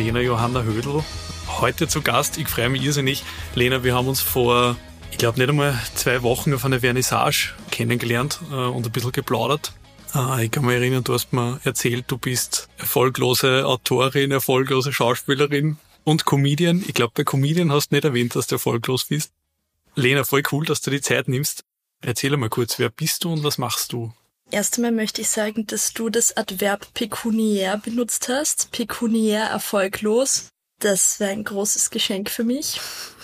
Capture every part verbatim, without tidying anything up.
Lena Johanna Hödl, heute zu Gast. Ich freue mich irrsinnig. Lena, wir haben uns vor, ich glaube nicht einmal zwei Wochen auf einer Vernissage kennengelernt äh, und ein bisschen geplaudert. Äh, ich kann mich erinnern, du hast mir erzählt, du bist erfolglose Autorin, erfolglose Schauspielerin und Comedian. Ich glaube, bei Comedian hast du nicht erwähnt, dass du erfolglos bist. Lena, voll cool, dass du die Zeit nimmst. Erzähl mal kurz, wer bist du und was machst du? Erst einmal möchte ich sagen, dass du das Adverb pekuniär benutzt hast. Pekuniär erfolglos. Das wäre ein großes Geschenk für mich.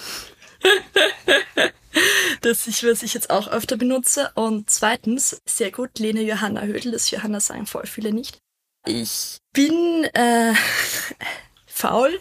Das ich, was ich jetzt auch öfter benutze. Und zweitens, sehr gut, Lena Johanna Hödl. Das Johanna sagen voll viele nicht. Ich bin äh, faul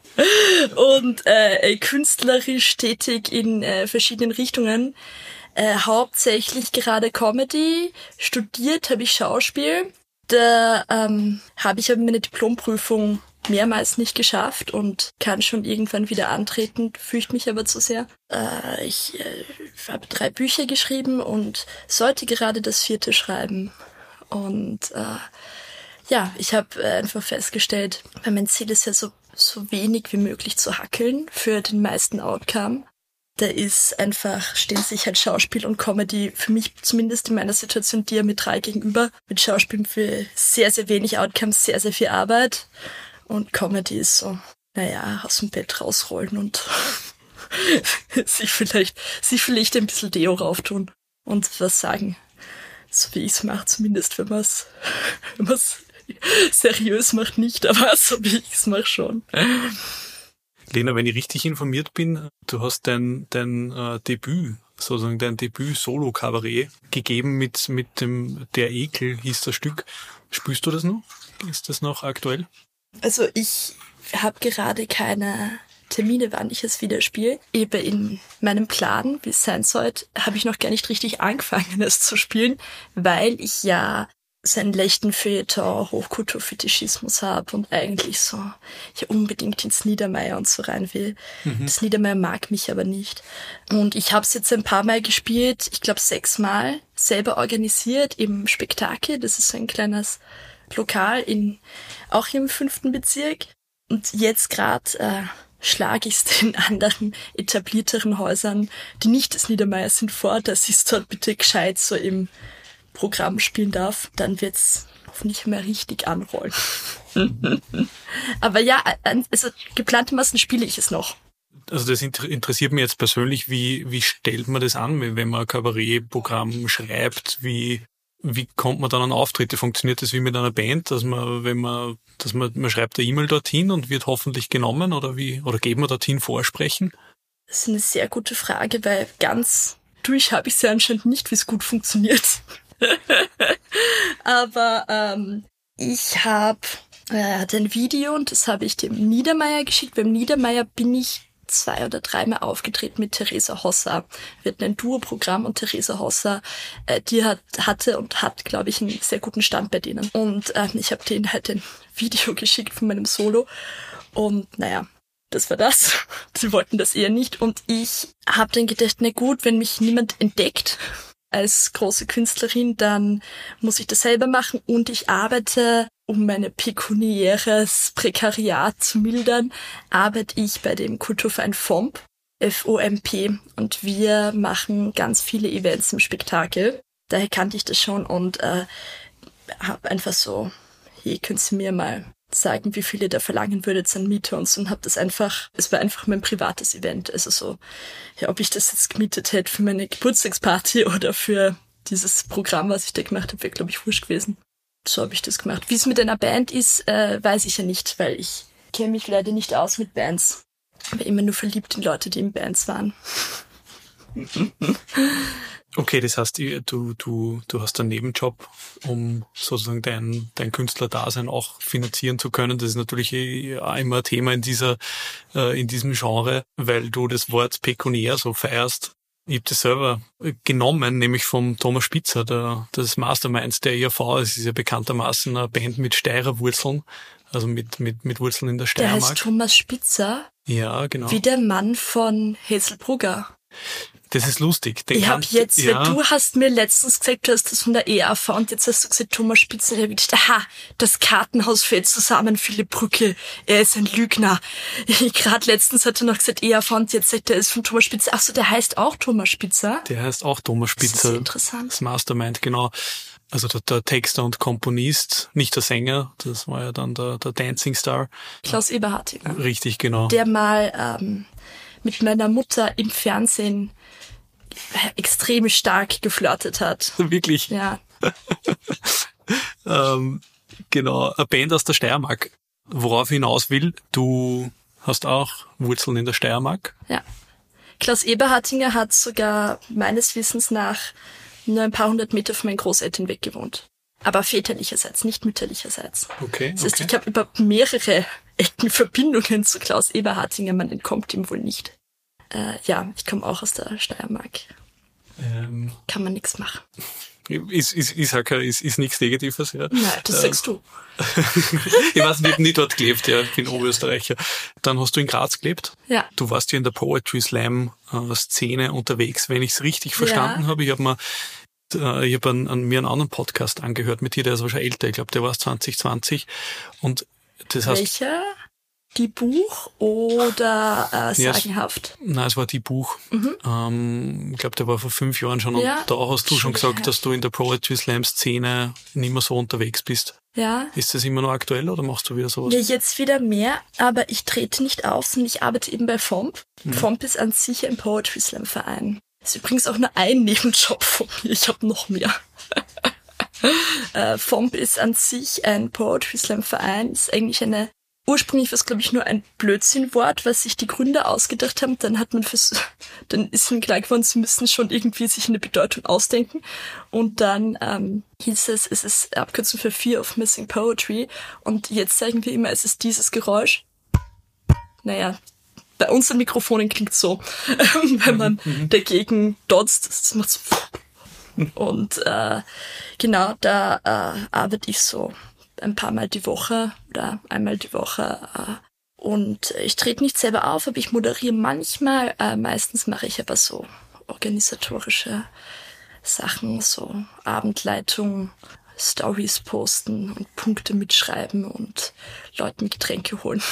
und äh, künstlerisch tätig in äh, verschiedenen Richtungen. Äh, hauptsächlich gerade Comedy. Studiert habe ich Schauspiel. Da ähm, habe ich aber meine Diplomprüfung mehrmals nicht geschafft und kann schon irgendwann wieder antreten, fürchte mich aber zu sehr. Äh, ich äh, habe drei Bücher geschrieben und sollte gerade das vierte schreiben. Und äh, ja, ich habe äh, einfach festgestellt, weil mein Ziel ist ja so, so wenig wie möglich zu hackeln für den meisten Outcome. Da ist einfach, stehen sich halt Schauspiel und Comedy für mich zumindest in meiner Situation diametral gegenüber. Mit Schauspiel für sehr, sehr wenig Outcomes, sehr, sehr viel Arbeit. Und Comedy ist so, naja, aus dem Bett rausrollen und sich vielleicht, sich vielleicht ein bisschen Deo rauftun und was sagen. So wie ich es mache, zumindest wenn man es wenn man's seriös macht, nicht, aber so wie ich es mache schon. Lena, wenn ich richtig informiert bin, du hast dein, dein äh, Debüt, sozusagen dein Debüt-Solo-Kabarett gegeben mit, mit dem Der Ekel hieß das Stück. Spielst du das noch? Ist das noch aktuell? Also ich habe gerade keine Termine, wann ich es wieder spiele. Eben in meinem Plan, wie es sein sollte, habe ich noch gar nicht richtig angefangen, es zu spielen, weil ich ja so einen leichten Feuilleton, Hochkulturfetischismus habe und eigentlich so ja unbedingt ins Niedermeyer und so rein will. Mhm. Das Niedermeyer mag mich aber nicht. Und ich habe es jetzt ein paar Mal gespielt, ich glaube sechsmal, selber organisiert im Spektakel. Das ist so ein kleines Lokal in auch hier im fünften Bezirk. Und jetzt gerade äh, schlage ich es den anderen etablierteren Häusern, die nicht des Niedermeyers sind, vor, dass ich es dort bitte gescheit so im Programm spielen darf, dann wird's hoffentlich mehr richtig anrollen. Aber ja, also geplantermaßen spiele ich es noch. Also das interessiert mich jetzt persönlich, wie wie stellt man das an, wenn man ein Kabarettprogramm schreibt, wie wie kommt man dann an Auftritte? Funktioniert das wie mit einer Band, dass man, wenn man, dass man, man schreibt eine E-Mail dorthin und wird hoffentlich genommen oder wie, oder geht man dorthin vorsprechen? Das ist eine sehr gute Frage, weil ganz durch habe ich es ja anscheinend nicht, wie es gut funktioniert. Aber ähm, ich habe äh, ein Video und das habe ich dem Niedermeyer geschickt. Beim Niedermeyer bin ich zwei oder dreimal aufgetreten mit Theresa Hosser. Wir hatten ein Duo-Programm und Theresa Hosser, äh, die hat, hatte und hat, glaube ich, einen sehr guten Stand bei denen. Und äh, ich habe denen halt ein Video geschickt von meinem Solo. Und naja, das war das. Sie wollten das eher nicht. Und ich habe dann gedacht, na gut, wenn mich niemand entdeckt als große Künstlerin, dann muss ich das selber machen. Und ich arbeite, um meine pekuniäres Prekariat zu mildern, arbeite ich bei dem Kulturverein F O M P, F O M P. Und wir machen ganz viele Events im Spektakel. Daher kannte ich das schon und äh, habe einfach so, hey, könnt ihr mir mal sagen, wie viel ihr da verlangen würdet an Miete und so, und habe das einfach, es war einfach mein privates Event, also so, ja, ob ich das jetzt gemietet hätte für meine Geburtstagsparty oder für dieses Programm, was ich da gemacht habe, wäre, glaube ich, wurscht gewesen. So habe ich das gemacht. Wie es mit einer Band ist, äh, weiß ich ja nicht, weil ich kenne mich leider nicht aus mit Bands. Ich war immer nur verliebt in Leute, die in Bands waren. Okay, das heißt, du, du, du hast einen Nebenjob, um sozusagen dein, dein Künstlerdasein auch finanzieren zu können. Das ist natürlich auch immer ein Thema in dieser, in diesem Genre, weil du das Wort pekuniär so feierst. Ich habe das selber genommen, nämlich vom Thomas Spitzer, der, des Masterminds der I A V. Es ist ja bekanntermaßen eine Band mit Steirer Wurzeln, also mit, mit, mit Wurzeln in der Steiermark. Der heißt Thomas Spitzer? Ja, genau. Wie der Mann von Hazelbrugger. Das ist lustig. Den ich habe kannst- jetzt, ja. weil du hast mir letztens gesagt, du hast das von der E A V und jetzt hast du gesagt, Thomas Spitzer. Ich habe gedacht, aha, das Kartenhaus fällt zusammen, Philipp Brücke, er ist ein Lügner. Gerade letztens hat er noch gesagt, E A V und jetzt sagt er, er ist von Thomas Spitzer. Ach so, der heißt auch Thomas Spitzer? Der heißt auch Thomas Das ist Spitzer. sehr interessant. Das Mastermind, genau. Also der, der Texter und Komponist, nicht der Sänger, das war ja dann der, der Dancing Star. Klaus Eberhardinger. Richtig, genau. Der mal ähm, mit meiner Mutter im Fernsehen extrem stark geflirtet hat. Wirklich, Ja, ähm, genau, eine Band aus der Steiermark. Worauf ich hinaus will, du hast auch Wurzeln in der Steiermark. ja. Klaus Eberhardinger hat sogar meines Wissens nach nur ein paar hundert Meter von meinen Großeltern weg gewohnt. Aber väterlicherseits, nicht mütterlicherseits. Okay, Das heißt, okay. ich habe über mehrere Ecken Verbindungen zu Klaus Eberhardinger, man entkommt ihm wohl nicht. Äh, ja, ich komme auch aus der Steiermark. Ähm, Kann man nichts machen. ist, ist, ist, halt kein- ist, ist nichts Negatives, ja. Nein, das Ähm, sagst du. Ich weiß, ich habe nie dort gelebt, ja, ich bin Oberösterreicher. Dann hast du in Graz gelebt. Ja. Du warst ja in der Poetry Slam äh, Szene unterwegs, wenn ich es richtig verstanden Ja. habe. Ich habe mir, äh, ich habe an, an mir einen anderen Podcast angehört mit dir, der ist aber schon älter. Ich glaube, der war zwanzig zwanzig. Und das heißt, Welcher? Die Buch oder äh, Ja, es- Sagenhaft? nein, es war die Buch. Ähm, ich glaube, der war vor fünf Jahren schon. Und Ja, da hast du schon schon gesagt, her. dass du in der Poetry Slam Szene nicht mehr so unterwegs bist. Ja. Ist das immer noch aktuell oder machst du wieder sowas? Ja, jetzt wieder mehr, aber ich trete nicht auf, sondern ich arbeite eben bei F O M P. F O M P ist an sich ein Poetry Slam Verein. Das ist übrigens auch nur ein Nebenjob von mir, ich habe noch mehr. äh, F O M P ist an sich ein Poetry Slam Verein, ist eigentlich eine, ursprünglich war es glaube ich nur ein Blödsinnwort, was sich die Gründer ausgedacht haben, dann hat man fürs, dann ist ihnen klar geworden, sie müssen schon irgendwie sich eine Bedeutung ausdenken und dann ähm, hieß es, es ist Abkürzung für Fear of Missing Poetry und jetzt sagen wir immer, es ist dieses Geräusch. Naja, bei unseren Mikrofonen klingt so, wenn man dagegen dotzt, das macht so. Und äh, genau, da äh, arbeite ich so ein paar Mal die Woche oder einmal die Woche. Äh, und ich trete nicht selber auf, aber ich moderiere manchmal. Äh, meistens mache ich aber so organisatorische Sachen, so Abendleitung, Stories posten und Punkte mitschreiben und Leuten Getränke holen.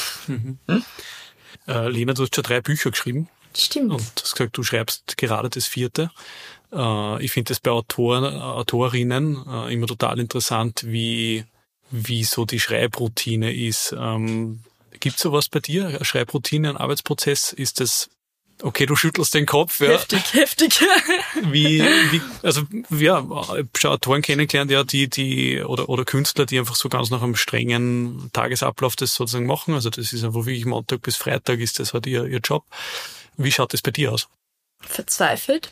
Äh, Lena, du hast schon drei Bücher geschrieben Stimmt. und du hast gesagt, du schreibst gerade das vierte. Äh, ich finde das bei Autoren, Autorinnen äh, immer total interessant, wie, wie so die Schreibroutine ist. Ähm, gibt's sowas bei dir? Eine Schreibroutine, ein Arbeitsprozess? Ist das, okay, du schüttelst den Kopf, ja. Heftig, heftig. Wie, wie, also, ja, ich habe schon Autoren kennengelernt, ja, die, die, oder, oder Künstler, die einfach so ganz nach einem strengen Tagesablauf das sozusagen machen. Also, das ist einfach wirklich Montag bis Freitag ist das halt ihr, ihr Job. Wie schaut das bei dir aus? Verzweifelt.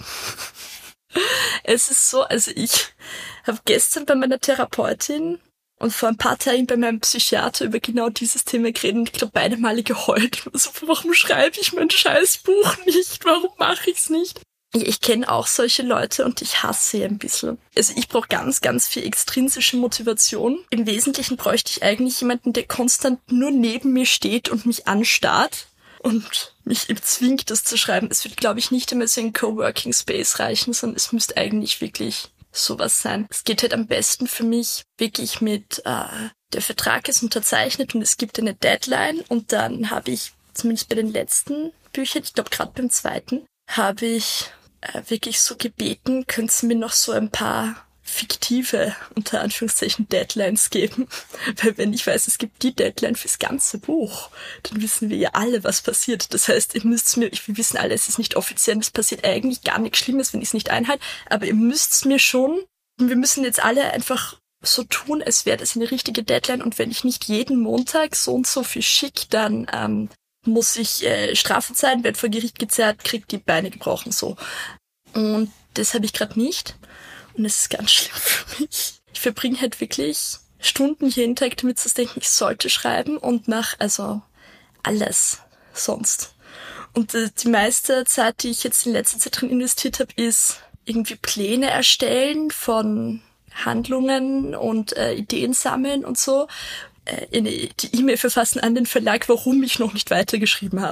Es ist so, also ich habe gestern bei meiner Therapeutin und vor ein paar Tagen bei meinem Psychiater über genau dieses Thema geredet und ich glaube beide Male geheult. Also, warum schreibe ich mein scheiß Buch nicht? Warum mache ich's nicht? Ich, ich kenne auch solche Leute und ich hasse sie ein bisschen. Also ich brauche ganz, ganz viel extrinsische Motivation. Im Wesentlichen bräuchte ich eigentlich jemanden, der konstant nur neben mir steht und mich anstarrt und mich eben zwingt, das zu schreiben. Es wird, glaube ich, nicht einmal so ein Coworking Space reichen, sondern es müsste eigentlich wirklich sowas sein. Es geht halt am besten für mich wirklich mit, äh, der Vertrag ist unterzeichnet und es gibt eine Deadline und dann habe ich, zumindest bei den letzten Büchern, ich glaube gerade beim zweiten, habe ich äh, wirklich so gebeten, können Sie mir noch so ein paar fiktive, unter Anführungszeichen, Deadlines geben. Weil wenn ich weiß, es gibt die Deadline fürs ganze Buch, dann wissen wir ja alle, was passiert. Das heißt, ihr müsst mir, wir wissen alle, es ist nicht offiziell, es passiert eigentlich gar nichts Schlimmes, wenn ich es nicht einhalte, aber ihr müsst mir schon, wir müssen jetzt alle einfach so tun, als wäre das eine richtige Deadline und wenn ich nicht jeden Montag so und so viel schicke, dann ähm, muss ich äh, Strafe zahlen, werde vor Gericht gezerrt, krieg die Beine gebrochen, so. Und das habe ich gerade nicht. Und es ist ganz schlimm für mich. Ich verbringe halt wirklich Stunden jeden Tag damit zu denken, ich sollte schreiben und nach, also alles sonst. Und äh, die meiste Zeit, die ich jetzt in letzter Zeit drin investiert habe, ist irgendwie Pläne erstellen von Handlungen und äh, Ideen sammeln und so. Äh, in, die E-Mail verfassen an den Verlag, warum ich noch nicht weitergeschrieben habe.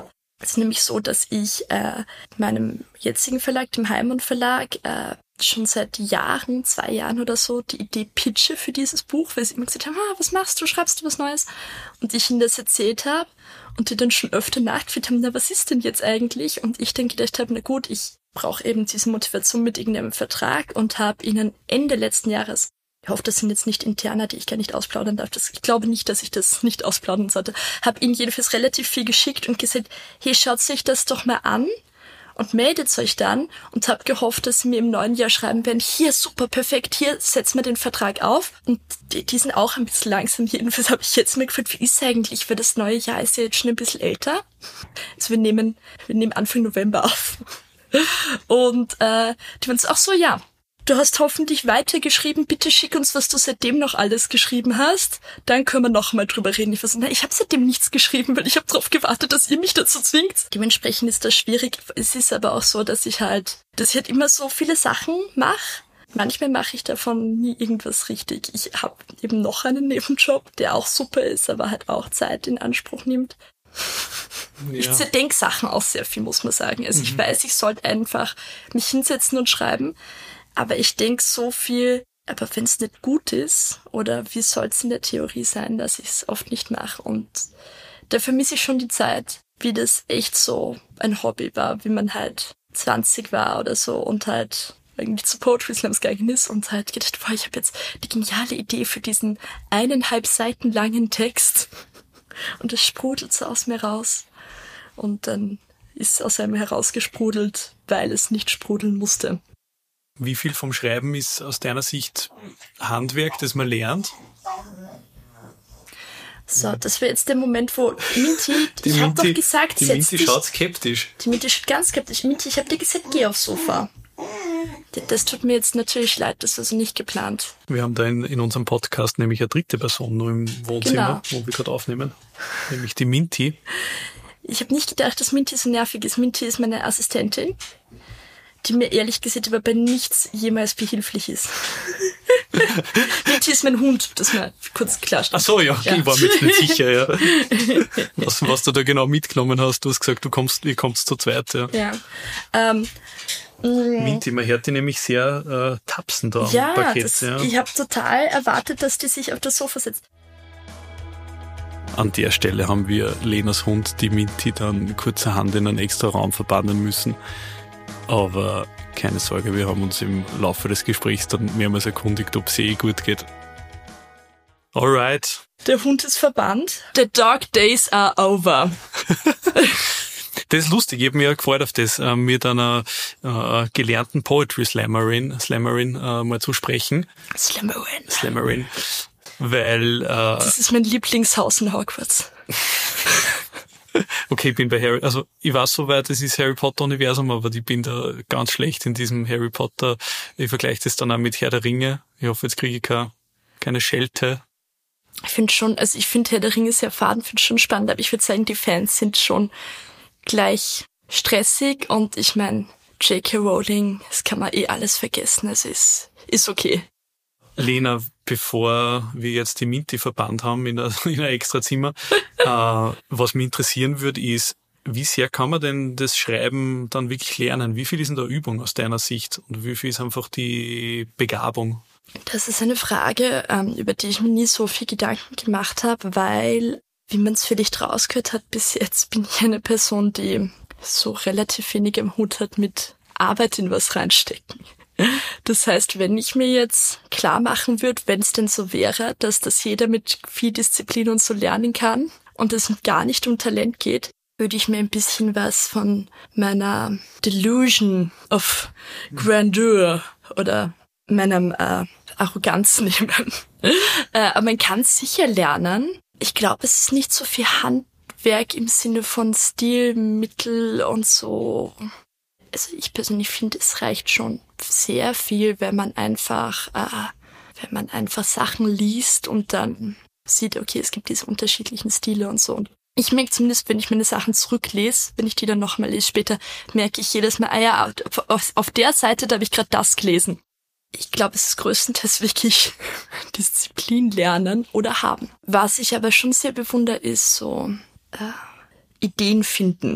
Es ist nämlich so, dass ich äh, meinem jetzigen Verlag, dem Heimund Verlag, äh, schon seit Jahren, zwei Jahren oder so, die Idee pitche für dieses Buch, weil sie immer gesagt haben, ah, was machst du, schreibst du was Neues? Und ich ihnen das erzählt habe und die dann schon öfter nachgefragt haben, na, was ist denn jetzt eigentlich? Und ich dann gedacht habe, na gut, ich brauche eben diese Motivation mit irgendeinem Vertrag und habe ihnen Ende letzten Jahres, ich hoffe, das sind jetzt nicht Interna, die ich gar nicht ausplaudern darf, das, ich glaube nicht, dass ich das nicht ausplaudern sollte, habe ihnen jedenfalls relativ viel geschickt und gesagt, hey, schaut sich das doch mal an und meldet euch dann, und habe gehofft, dass sie mir im neuen Jahr schreiben werden, hier, super, perfekt, hier, setzen wir den Vertrag auf. Und die, die sind auch ein bisschen langsam. Jedenfalls habe ich jetzt mir gefragt, wie ist eigentlich, weil das neue Jahr ist ja jetzt schon ein bisschen älter. Also wir nehmen, wir nehmen Anfang November auf. Und äh, die waren so, ach so, ja, du hast hoffentlich weitergeschrieben, bitte schick uns, was du seitdem noch alles geschrieben hast, dann können wir noch mal drüber reden. Ich war so, na, ich habe seitdem nichts geschrieben, weil ich habe darauf gewartet, dass ihr mich dazu zwingt. Dementsprechend ist das schwierig. Es ist aber auch so, dass ich halt, dass ich halt immer so viele Sachen mache. Manchmal mache ich davon nie irgendwas richtig. Ich habe eben noch einen Nebenjob, der auch super ist, aber halt auch Zeit in Anspruch nimmt. Ja. Ich zerdenke Sachen auch sehr viel, muss man sagen. Also mhm. ich weiß, ich sollte einfach mich hinsetzen und schreiben, aber ich denke so viel, aber wenn es nicht gut ist, oder wie soll es in der Theorie sein, dass ich es oft nicht mache. Und da vermisse ich schon die Zeit, wie das echt so ein Hobby war, wie man halt zwanzig war oder so und halt irgendwie zu Poetry Slams gegangen ist und halt gedacht, boah, ich habe jetzt die geniale Idee für diesen eineinhalb Seiten langen Text und es sprudelt so aus mir raus. Und dann ist es aus einem herausgesprudelt, weil es nicht sprudeln musste. Wie viel vom Schreiben ist aus deiner Sicht Handwerk, das man lernt? So, das wäre jetzt der Moment, wo Minty, die ich habe doch gesagt, die setz Minty dich, schaut skeptisch. Die Minty schaut ganz skeptisch. Minty, ich habe dir gesagt, geh aufs Sofa. Das tut mir jetzt natürlich leid, das ist also nicht geplant. Wir haben da in, in unserem Podcast nämlich eine dritte Person nur im Wohnzimmer, genau, wo wir gerade aufnehmen, nämlich die Minty. Ich habe nicht gedacht, dass Minty so nervig ist. Minty ist meine Assistentin, die mir ehrlich gesagt aber bei nichts jemals behilflich ist. Minty ist mein Hund, das mal kurz klarstellen. Ach so, ja, ja, ich war mir jetzt nicht sicher, ja. Was, was du da genau mitgenommen hast, du hast gesagt, du kommst, ihr kommt zu zweit, ja. Ja. Ähm, Minty, man hört die nämlich sehr äh, tapsen da ja, am Parkett. Das, ja, ich habe total erwartet, dass die sich auf das Sofa setzt. An der Stelle haben wir Lenas Hund, die Minty, dann kurzerhand in einen extra Raum verbannen müssen. Aber keine Sorge, wir haben uns im Laufe des Gesprächs dann mehrmals erkundigt, ob es eh gut geht. Alright. Der Hund ist verbannt. The dark days are over. Das ist lustig, ich habe mich ja gefreut auf das, äh, mit einer äh, gelernten Poetry Slammerin, Slammerin äh, mal zu sprechen. Slammerin. Slammerin. Weil... Äh, das ist mein Lieblingshaus in Hogwarts. Okay, ich bin bei Harry, also ich weiß soweit, es ist Harry Potter Universum, aber ich bin da ganz schlecht in diesem Harry Potter. Ich vergleiche das dann auch mit Herr der Ringe. Ich hoffe, jetzt kriege ich keine, keine Schelte. Ich finde schon, also ich finde Herr der Ringe sehr faden, finde schon spannend, aber ich würde sagen, die Fans sind schon gleich stressig und ich meine, J K Rowling, das kann man eh alles vergessen, also ist, ist okay. Lena, bevor wir jetzt die Minty verbannt haben in ein extra Zimmer, äh, was mich interessieren würde, ist, wie sehr kann man denn das Schreiben dann wirklich lernen? Wie viel ist denn da Übung aus deiner Sicht und wie viel ist einfach die Begabung? Das ist eine Frage, ähm, über die ich mir nie so viel Gedanken gemacht habe, weil, wie man es vielleicht rausgehört hat, bis jetzt bin ich eine Person, die so relativ wenig am Hut hat mit Arbeit in was reinstecken. Das heißt, wenn ich mir jetzt klar machen würde, wenn es denn so wäre, dass das jeder mit viel Disziplin und so lernen kann und es gar nicht um Talent geht, würde ich mir ein bisschen was von meiner Delusion of Grandeur oder meinem äh, Arroganz nehmen. äh, aber man kann es sicher lernen. Ich glaube, es ist nicht so viel Handwerk im Sinne von Stilmittel und so. Also ich persönlich finde, es reicht schon sehr viel, wenn man einfach, äh, wenn man einfach Sachen liest und dann sieht, okay, es gibt diese unterschiedlichen Stile und so. Und ich merke zumindest, wenn ich meine Sachen zurücklese, wenn ich die dann nochmal lese später, merke ich jedes Mal, ah ja, auf, auf der Seite, da habe ich gerade das gelesen. Ich glaube, es ist größtenteils wirklich Disziplin lernen oder haben. Was ich aber schon sehr bewundere, ist so äh, Ideen finden.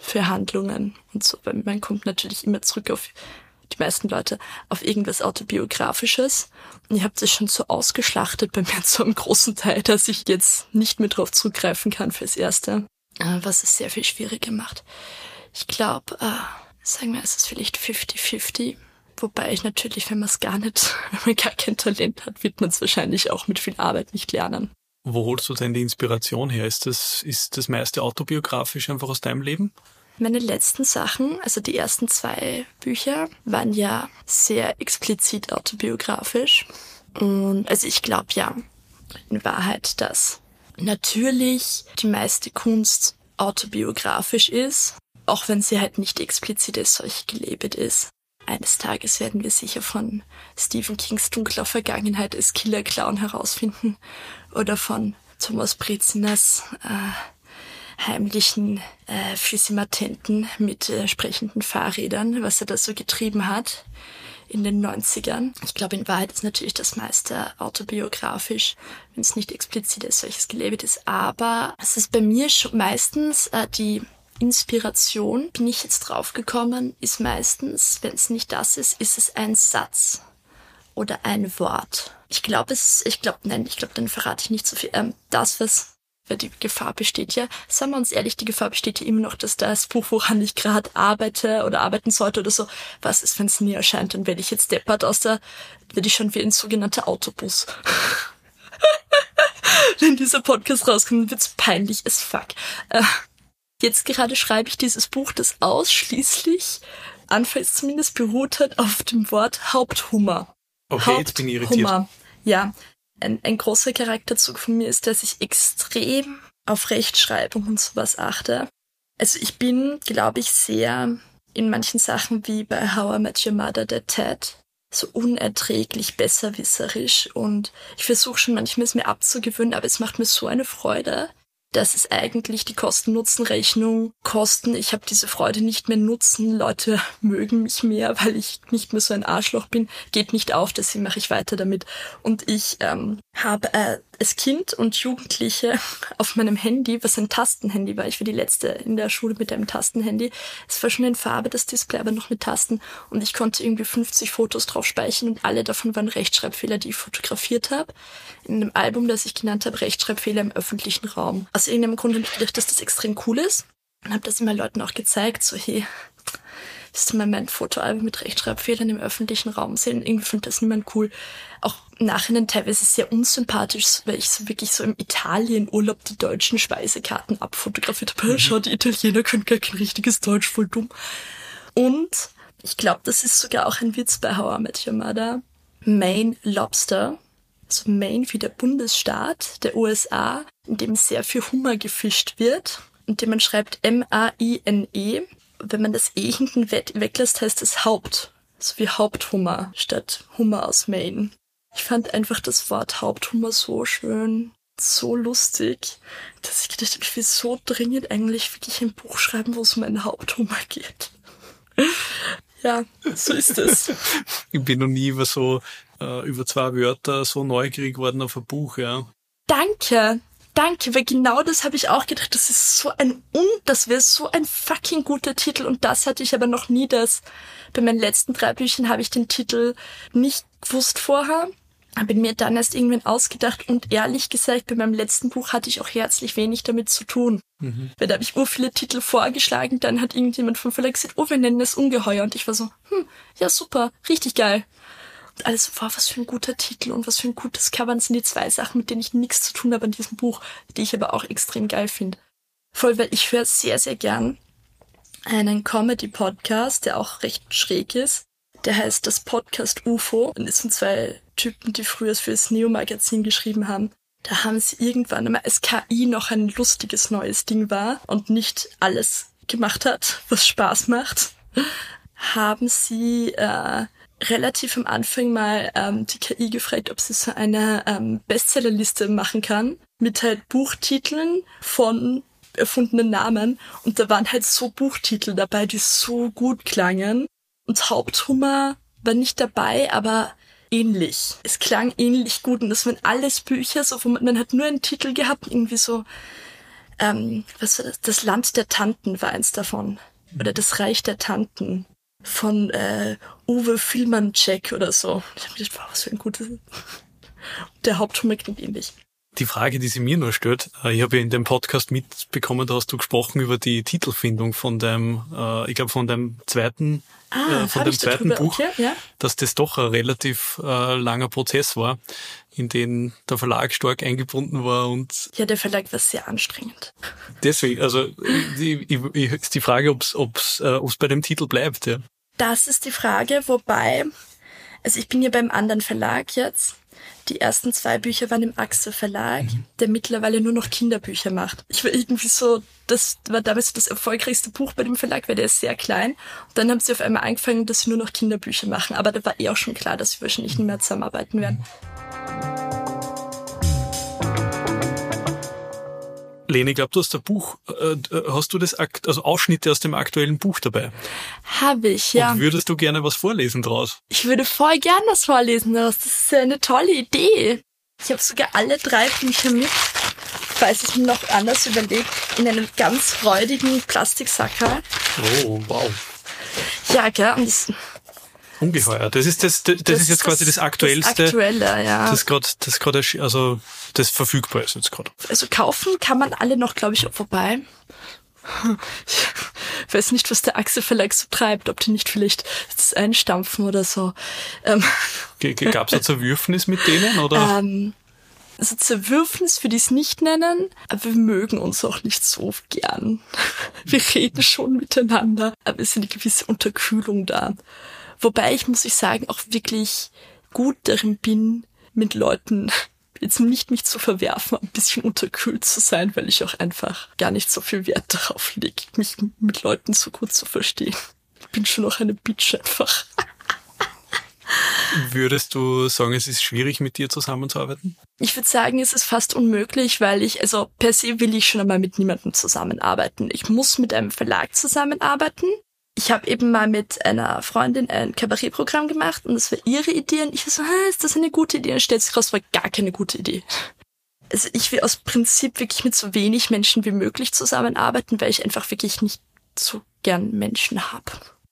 für Handlungen und so, weil man kommt natürlich immer zurück auf die meisten Leute auf irgendwas Autobiografisches. Und ihr habt es schon so ausgeschlachtet bei mir zu einem großen Teil, dass ich jetzt nicht mehr drauf zugreifen kann fürs Erste, was es sehr viel schwieriger macht. Ich glaube, äh, sagen wir, es ist vielleicht fifty fifty, wobei ich natürlich, wenn man es gar nicht, wenn man gar kein Talent hat, wird man es wahrscheinlich auch mit viel Arbeit nicht lernen. Wo holst du denn die Inspiration her? Ist das, ist das meiste autobiografisch einfach aus deinem Leben? Meine letzten Sachen, also die ersten zwei Bücher, waren ja sehr explizit autobiografisch. Und also ich glaube ja in Wahrheit, dass natürlich die meiste Kunst autobiografisch ist, auch wenn sie halt nicht explizit als solch gelabelt ist. Eines Tages werden wir sicher von Stephen Kings dunkler Vergangenheit als Killer Clown herausfinden oder von Thomas Brezziners äh, heimlichen äh, Physimatenten mit äh, sprechenden Fahrrädern, was er da so getrieben hat in den neunzigern. Ich glaube, in Wahrheit ist natürlich das meiste autobiografisch, wenn es nicht explizit als solches gelabelt ist. Aber es ist bei mir schon meistens äh, die Inspiration, bin ich jetzt draufgekommen, ist meistens, wenn es nicht das ist, ist es ein Satz oder ein Wort. Ich glaube es, ich glaube, nein, ich glaube, dann verrate ich nicht so viel. Ähm, das, was, weil die Gefahr besteht ja, sagen wir uns ehrlich, die Gefahr besteht ja immer noch, dass das Buch, woran ich gerade arbeite oder arbeiten sollte oder so, was ist, wenn es nie erscheint, dann werde ich jetzt deppert aus der, werde ich schon wie ein sogenannter Autobus. Wenn dieser Podcast rauskommt, dann wird's peinlich as fuck. Äh, Jetzt gerade schreibe ich dieses Buch, das ausschließlich, anfangs zumindest, beruht hat auf dem Wort Haupthummer. Okay, Haupthummer. Jetzt bin ich irritiert. Ja, ein, ein großer Charakterzug von mir ist, dass ich extrem auf Rechtschreibung und sowas achte. Also ich bin, glaube ich, sehr in manchen Sachen wie bei How I Met Your Mother, der Ted, so unerträglich besserwisserisch und ich versuche schon manchmal es mir abzugewöhnen, aber es macht mir so eine Freude, dass es eigentlich die Kosten-Nutzen-Rechnung kosten. Ich habe diese Freude nicht mehr nutzen. Leute mögen mich mehr, weil ich nicht mehr so ein Arschloch bin. Geht nicht auf, deswegen mache ich weiter damit. Und ich ähm, habe äh, als Kind und Jugendliche auf meinem Handy, was ein Tastenhandy war, ich war die letzte in der Schule mit einem Tastenhandy. Es war schon in Farbe, das Display, aber noch mit Tasten. Und ich konnte irgendwie fünfzig Fotos drauf speichern und alle davon waren Rechtschreibfehler, die ich fotografiert habe. In einem Album, das ich genannt habe, Rechtschreibfehler im öffentlichen Raum. Aus irgendeinem Grund habe ich gedacht, dass das extrem cool ist. Und habe das immer Leuten auch gezeigt, so hey, willst du mal mein Fotoalbum mit Rechtschreibfehlern im öffentlichen Raum sehen? Irgendwie fand das niemand cool. Auch im Nachhinein teilweise sehr unsympathisch, weil ich so wirklich so im Italien-Urlaub die deutschen Speisekarten abfotografiert habe. Mhm. Schau, die Italiener können gar kein richtiges Deutsch, voll dumm. Und ich glaube, das ist sogar auch ein Witz bei How I Met Your Mother. Maine Lobster, also Maine wie der Bundesstaat der U S A, in dem sehr viel Hummer gefischt wird und dem man schreibt M A I N E. Wenn man das E hinten weglässt, heißt es Haupt. So wie Haupthummer statt Hummer aus Maine. Ich fand einfach das Wort Haupthummer so schön, so lustig, dass ich gedacht habe, ich will so dringend eigentlich wirklich ein Buch schreiben, wo es um einen Haupthummer geht. Ja, so ist es. Ich bin noch nie über so, äh, über zwei Wörter so neugierig geworden auf ein Buch, ja. Danke. Danke, weil genau das habe ich auch gedacht. Das ist so ein, un, das wäre so ein fucking guter Titel und das hatte ich aber noch nie, das, bei meinen letzten drei Büchern habe ich den Titel nicht gewusst vorher, habe mir dann erst irgendwann ausgedacht und ehrlich gesagt, bei meinem letzten Buch hatte ich auch herzlich wenig damit zu tun. Mhm. Weil da habe ich ur viele Titel vorgeschlagen, dann hat irgendjemand vom Verlag gesagt, oh, wir nennen es Ungeheuer und ich war so, hm, ja super, richtig geil. Und alles so, wow, was für ein guter Titel und was für ein gutes Cover. Das sind die zwei Sachen, mit denen ich nichts zu tun habe an diesem Buch, die ich aber auch extrem geil finde. Voll, weil ich höre sehr, sehr gern einen Comedy-Podcast, der auch recht schräg ist. Der heißt das Podcast U F O. Und es sind zwei Typen, die früher für das Neo-Magazin geschrieben haben. Da haben sie irgendwann einmal, als K I noch ein lustiges neues Ding war und nicht alles gemacht hat, was Spaß macht, haben sie äh, relativ am Anfang mal ähm, die K I gefragt, ob sie so eine ähm, Bestsellerliste machen kann mit halt Buchtiteln von erfundenen Namen und da waren halt so Buchtitel dabei, die so gut klangen und Haupthummer war nicht dabei, aber ähnlich. Es klang ähnlich gut und das waren alles Bücher, so wo man, man hat nur einen Titel gehabt, irgendwie so ähm, was war das? Das Land der Tanten war eins davon. Oder das Reich der Tanten von äh, Uwe Filmanczek oder so. Ich habe gedacht, wow, was für ein gutes... Der Haupthunger klingt ähnlich. Die Frage, die sie mir nur stört, ich habe ja in dem Podcast mitbekommen, da hast du gesprochen über die Titelfindung von dem, äh, ich glaube von dem zweiten, ah, äh, von dem zweiten darüber, Buch, okay, ja? dass das doch ein relativ äh, langer Prozess war, in den der Verlag stark eingebunden war und ja, der Verlag war sehr anstrengend. Deswegen, also die, die, ist die Frage, ob es ob's, äh, ob's bei dem Titel bleibt, ja. Das ist die Frage, wobei, also ich bin ja beim anderen Verlag jetzt. Die ersten zwei Bücher waren im Axel Verlag, mhm. der mittlerweile nur noch Kinderbücher macht. Ich war irgendwie so, das war damals das erfolgreichste Buch bei dem Verlag, weil der ist sehr klein. Und dann haben sie auf einmal angefangen, dass sie nur noch Kinderbücher machen. Aber da war eh auch schon klar, dass wir wahrscheinlich nicht mehr zusammenarbeiten werden. Lene, ich glaube, du hast ein Buch, äh, hast du das, also Ausschnitte aus dem aktuellen Buch dabei? Habe ich, ja. Und würdest du gerne was vorlesen draus? Ich würde voll gern was vorlesen daraus. Das ist eine tolle Idee. Ich habe sogar alle drei Bücher mit, falls ich mir noch anders überlege, in einem ganz räudigen Plastiksackerl. Oh, wow. Ja, gell, und das... Ungeheuer. Das ist das, das, das, das ist jetzt quasi das Aktuellste. Das Aktuelle, ja. Das gerade, das gerade, also, das verfügbar ist jetzt gerade. Also kaufen kann man alle noch, glaube ich, vorbei. Ich weiß nicht, was der Axel Verlag so treibt, ob die nicht vielleicht das einstampfen oder so. Ähm. Gab es ein Zerwürfnis mit denen, oder? Ähm, also Zerwürfnis würde ich es nicht nennen, aber wir mögen uns auch nicht so gern. Wir reden schon miteinander, aber es ist eine gewisse Unterkühlung da. Wobei ich, muss ich sagen, auch wirklich gut darin bin, mit Leuten jetzt nicht mich zu verwerfen, ein bisschen unterkühlt zu sein, weil ich auch einfach gar nicht so viel Wert darauf lege, mich mit Leuten so gut zu verstehen. Ich bin schon noch eine Bitch einfach. Würdest du sagen, es ist schwierig, mit dir zusammenzuarbeiten? Ich würde sagen, es ist fast unmöglich, weil ich, also per se will ich schon einmal mit niemandem zusammenarbeiten. Ich muss mit einem Verlag zusammenarbeiten. Ich habe eben mal mit einer Freundin ein Kabarettprogramm gemacht und das war ihre Idee und ich war so, ah, ist das eine gute Idee? Und stellt sich raus, war gar keine gute Idee. Also ich will aus Prinzip wirklich mit so wenig Menschen wie möglich zusammenarbeiten, weil ich einfach wirklich nicht so gern Menschen habe.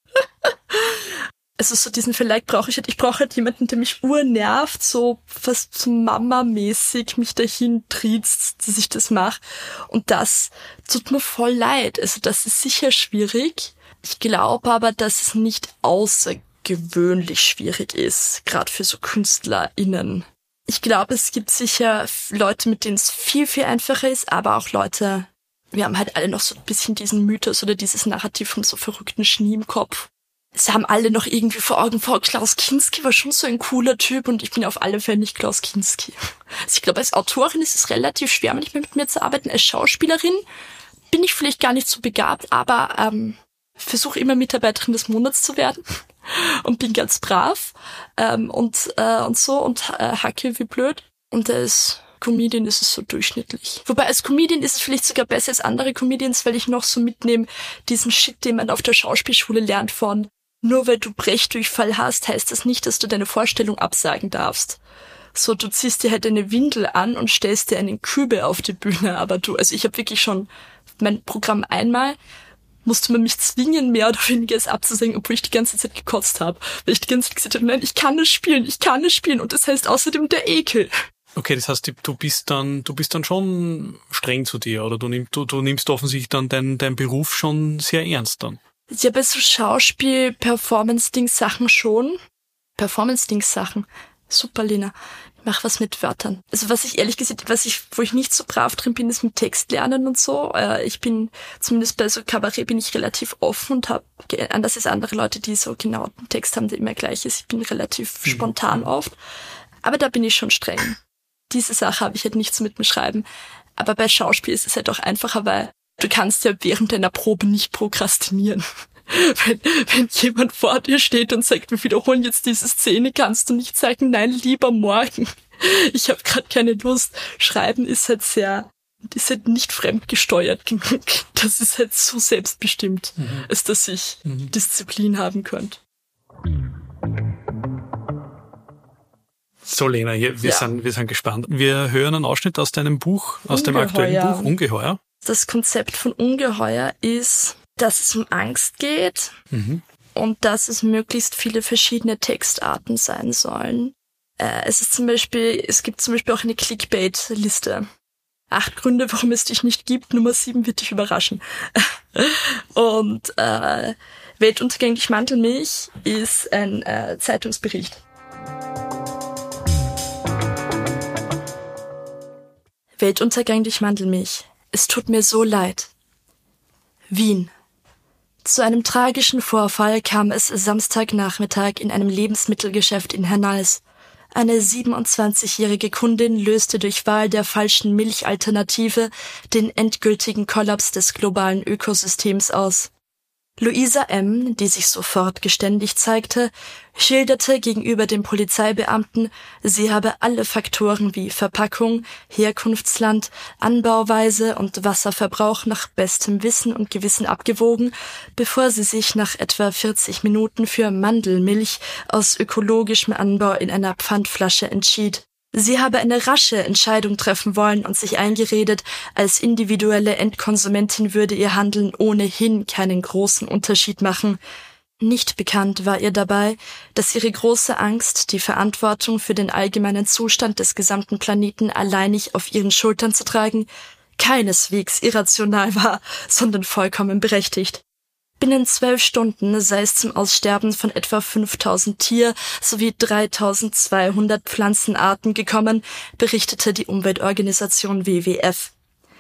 Also so diesen Verlag brauche ich halt, ich brauche halt jemanden, der mich urnervt, so fast so Mama-mäßig mich dahin triezt, dass ich das mache. Und das tut mir voll leid. Also das ist sicher schwierig. Ich glaube aber, dass es nicht außergewöhnlich schwierig ist, gerade für so KünstlerInnen. Ich glaube, es gibt sicher Leute, mit denen es viel, viel einfacher ist, aber auch Leute, wir haben halt alle noch so ein bisschen diesen Mythos oder dieses Narrativ von so verrückten Schnee im Kopf. Sie haben alle noch irgendwie vor Augen vor, Klaus Kinski war schon so ein cooler Typ und ich bin auf alle Fälle nicht Klaus Kinski. Also ich glaube, als Autorin ist es relativ schwer, manchmal mit mir zu arbeiten. Als Schauspielerin bin ich vielleicht gar nicht so begabt, aber ähm, versuche immer Mitarbeiterin des Monats zu werden und bin ganz brav ähm, und äh, und so und äh, hacke wie blöd. Und als Comedian ist es so durchschnittlich. Wobei als Comedian ist es vielleicht sogar besser als andere Comedians, weil ich noch so mitnehme diesen Shit, den man auf der Schauspielschule lernt von nur weil du Brechdurchfall hast, heißt das nicht, dass du deine Vorstellung absagen darfst. So, du ziehst dir halt eine Windel an und stellst dir einen Kübel auf die Bühne, aber du, also ich habe wirklich schon mein Programm einmal musste man mich zwingen, mehr oder weniger es abzusagen, obwohl ich die ganze Zeit gekotzt habe. Weil ich die ganze Zeit gesagt habe, nein, ich kann das spielen, ich kann das spielen. Und das heißt außerdem der Ekel. Okay, das heißt, du bist dann, du bist dann schon streng zu dir, oder du nimmst, du, du nimmst offensichtlich dann deinen, deinen Beruf schon sehr ernst dann. Ja, bei so Schauspiel-Performance-Dings-Sachen schon. Performance-Dings-Sachen. Super, Lena. Ich mach was mit Wörtern. Also was ich ehrlich gesagt, was ich, wo ich nicht so brav drin bin, ist mit Text lernen und so. Äh, ich bin, zumindest bei so Kabarett bin ich relativ offen und habe, anders als andere Leute, die so genau einen Text haben, der immer gleich ist. Ich bin relativ mhm. spontan oft. Aber da bin ich schon streng. Diese Sache habe ich halt nicht so mit dem Schreiben. Aber bei Schauspiel ist es halt auch einfacher, weil du kannst ja während deiner Probe nicht prokrastinieren. Wenn, wenn jemand vor dir steht und sagt, wir wiederholen jetzt diese Szene, kannst du nicht sagen, nein, lieber morgen. Ich habe gerade keine Lust. Schreiben ist halt sehr, ist halt nicht fremdgesteuert genug. Das ist halt so selbstbestimmt, mhm. als dass ich mhm. Disziplin haben könnte. So, Lena, wir, wir, ja. sind, wir sind gespannt. Wir hören einen Ausschnitt aus deinem Buch, aus Ungeheuer. dem aktuellen Buch, Ungeheuer. Das Konzept von Ungeheuer ist, dass es um Angst geht Mhm. und dass es möglichst viele verschiedene Textarten sein sollen. Äh, es ist zum Beispiel, es gibt zum Beispiel auch eine Clickbait-Liste. Acht Gründe, warum es dich nicht gibt. Nummer sieben wird dich überraschen. Und äh, Weltuntergang durch Mandelmilch ist ein äh, Zeitungsbericht. Weltuntergang durch Mandelmilch. Es tut mir so leid. Wien. Zu einem tragischen Vorfall kam es Samstagnachmittag in einem Lebensmittelgeschäft in Hernals. Eine siebenundzwanzigjährige Kundin löste durch Wahl der falschen Milchalternative den endgültigen Kollaps des globalen Ökosystems aus. Luisa M., die sich sofort geständig zeigte, schilderte gegenüber dem Polizeibeamten, sie habe alle Faktoren wie Verpackung, Herkunftsland, Anbauweise und Wasserverbrauch nach bestem Wissen und Gewissen abgewogen, bevor sie sich nach etwa vierzig Minuten für Mandelmilch aus ökologischem Anbau in einer Pfandflasche entschied. Sie habe eine rasche Entscheidung treffen wollen und sich eingeredet, als individuelle Endkonsumentin würde ihr Handeln ohnehin keinen großen Unterschied machen. Nicht bekannt war ihr dabei, dass ihre große Angst, die Verantwortung für den allgemeinen Zustand des gesamten Planeten alleinig auf ihren Schultern zu tragen, keineswegs irrational war, sondern vollkommen berechtigt. Binnen zwölf Stunden sei es zum Aussterben von etwa fünftausend Tier- sowie dreitausendzweihundert Pflanzenarten gekommen, berichtete die Umweltorganisation W W F.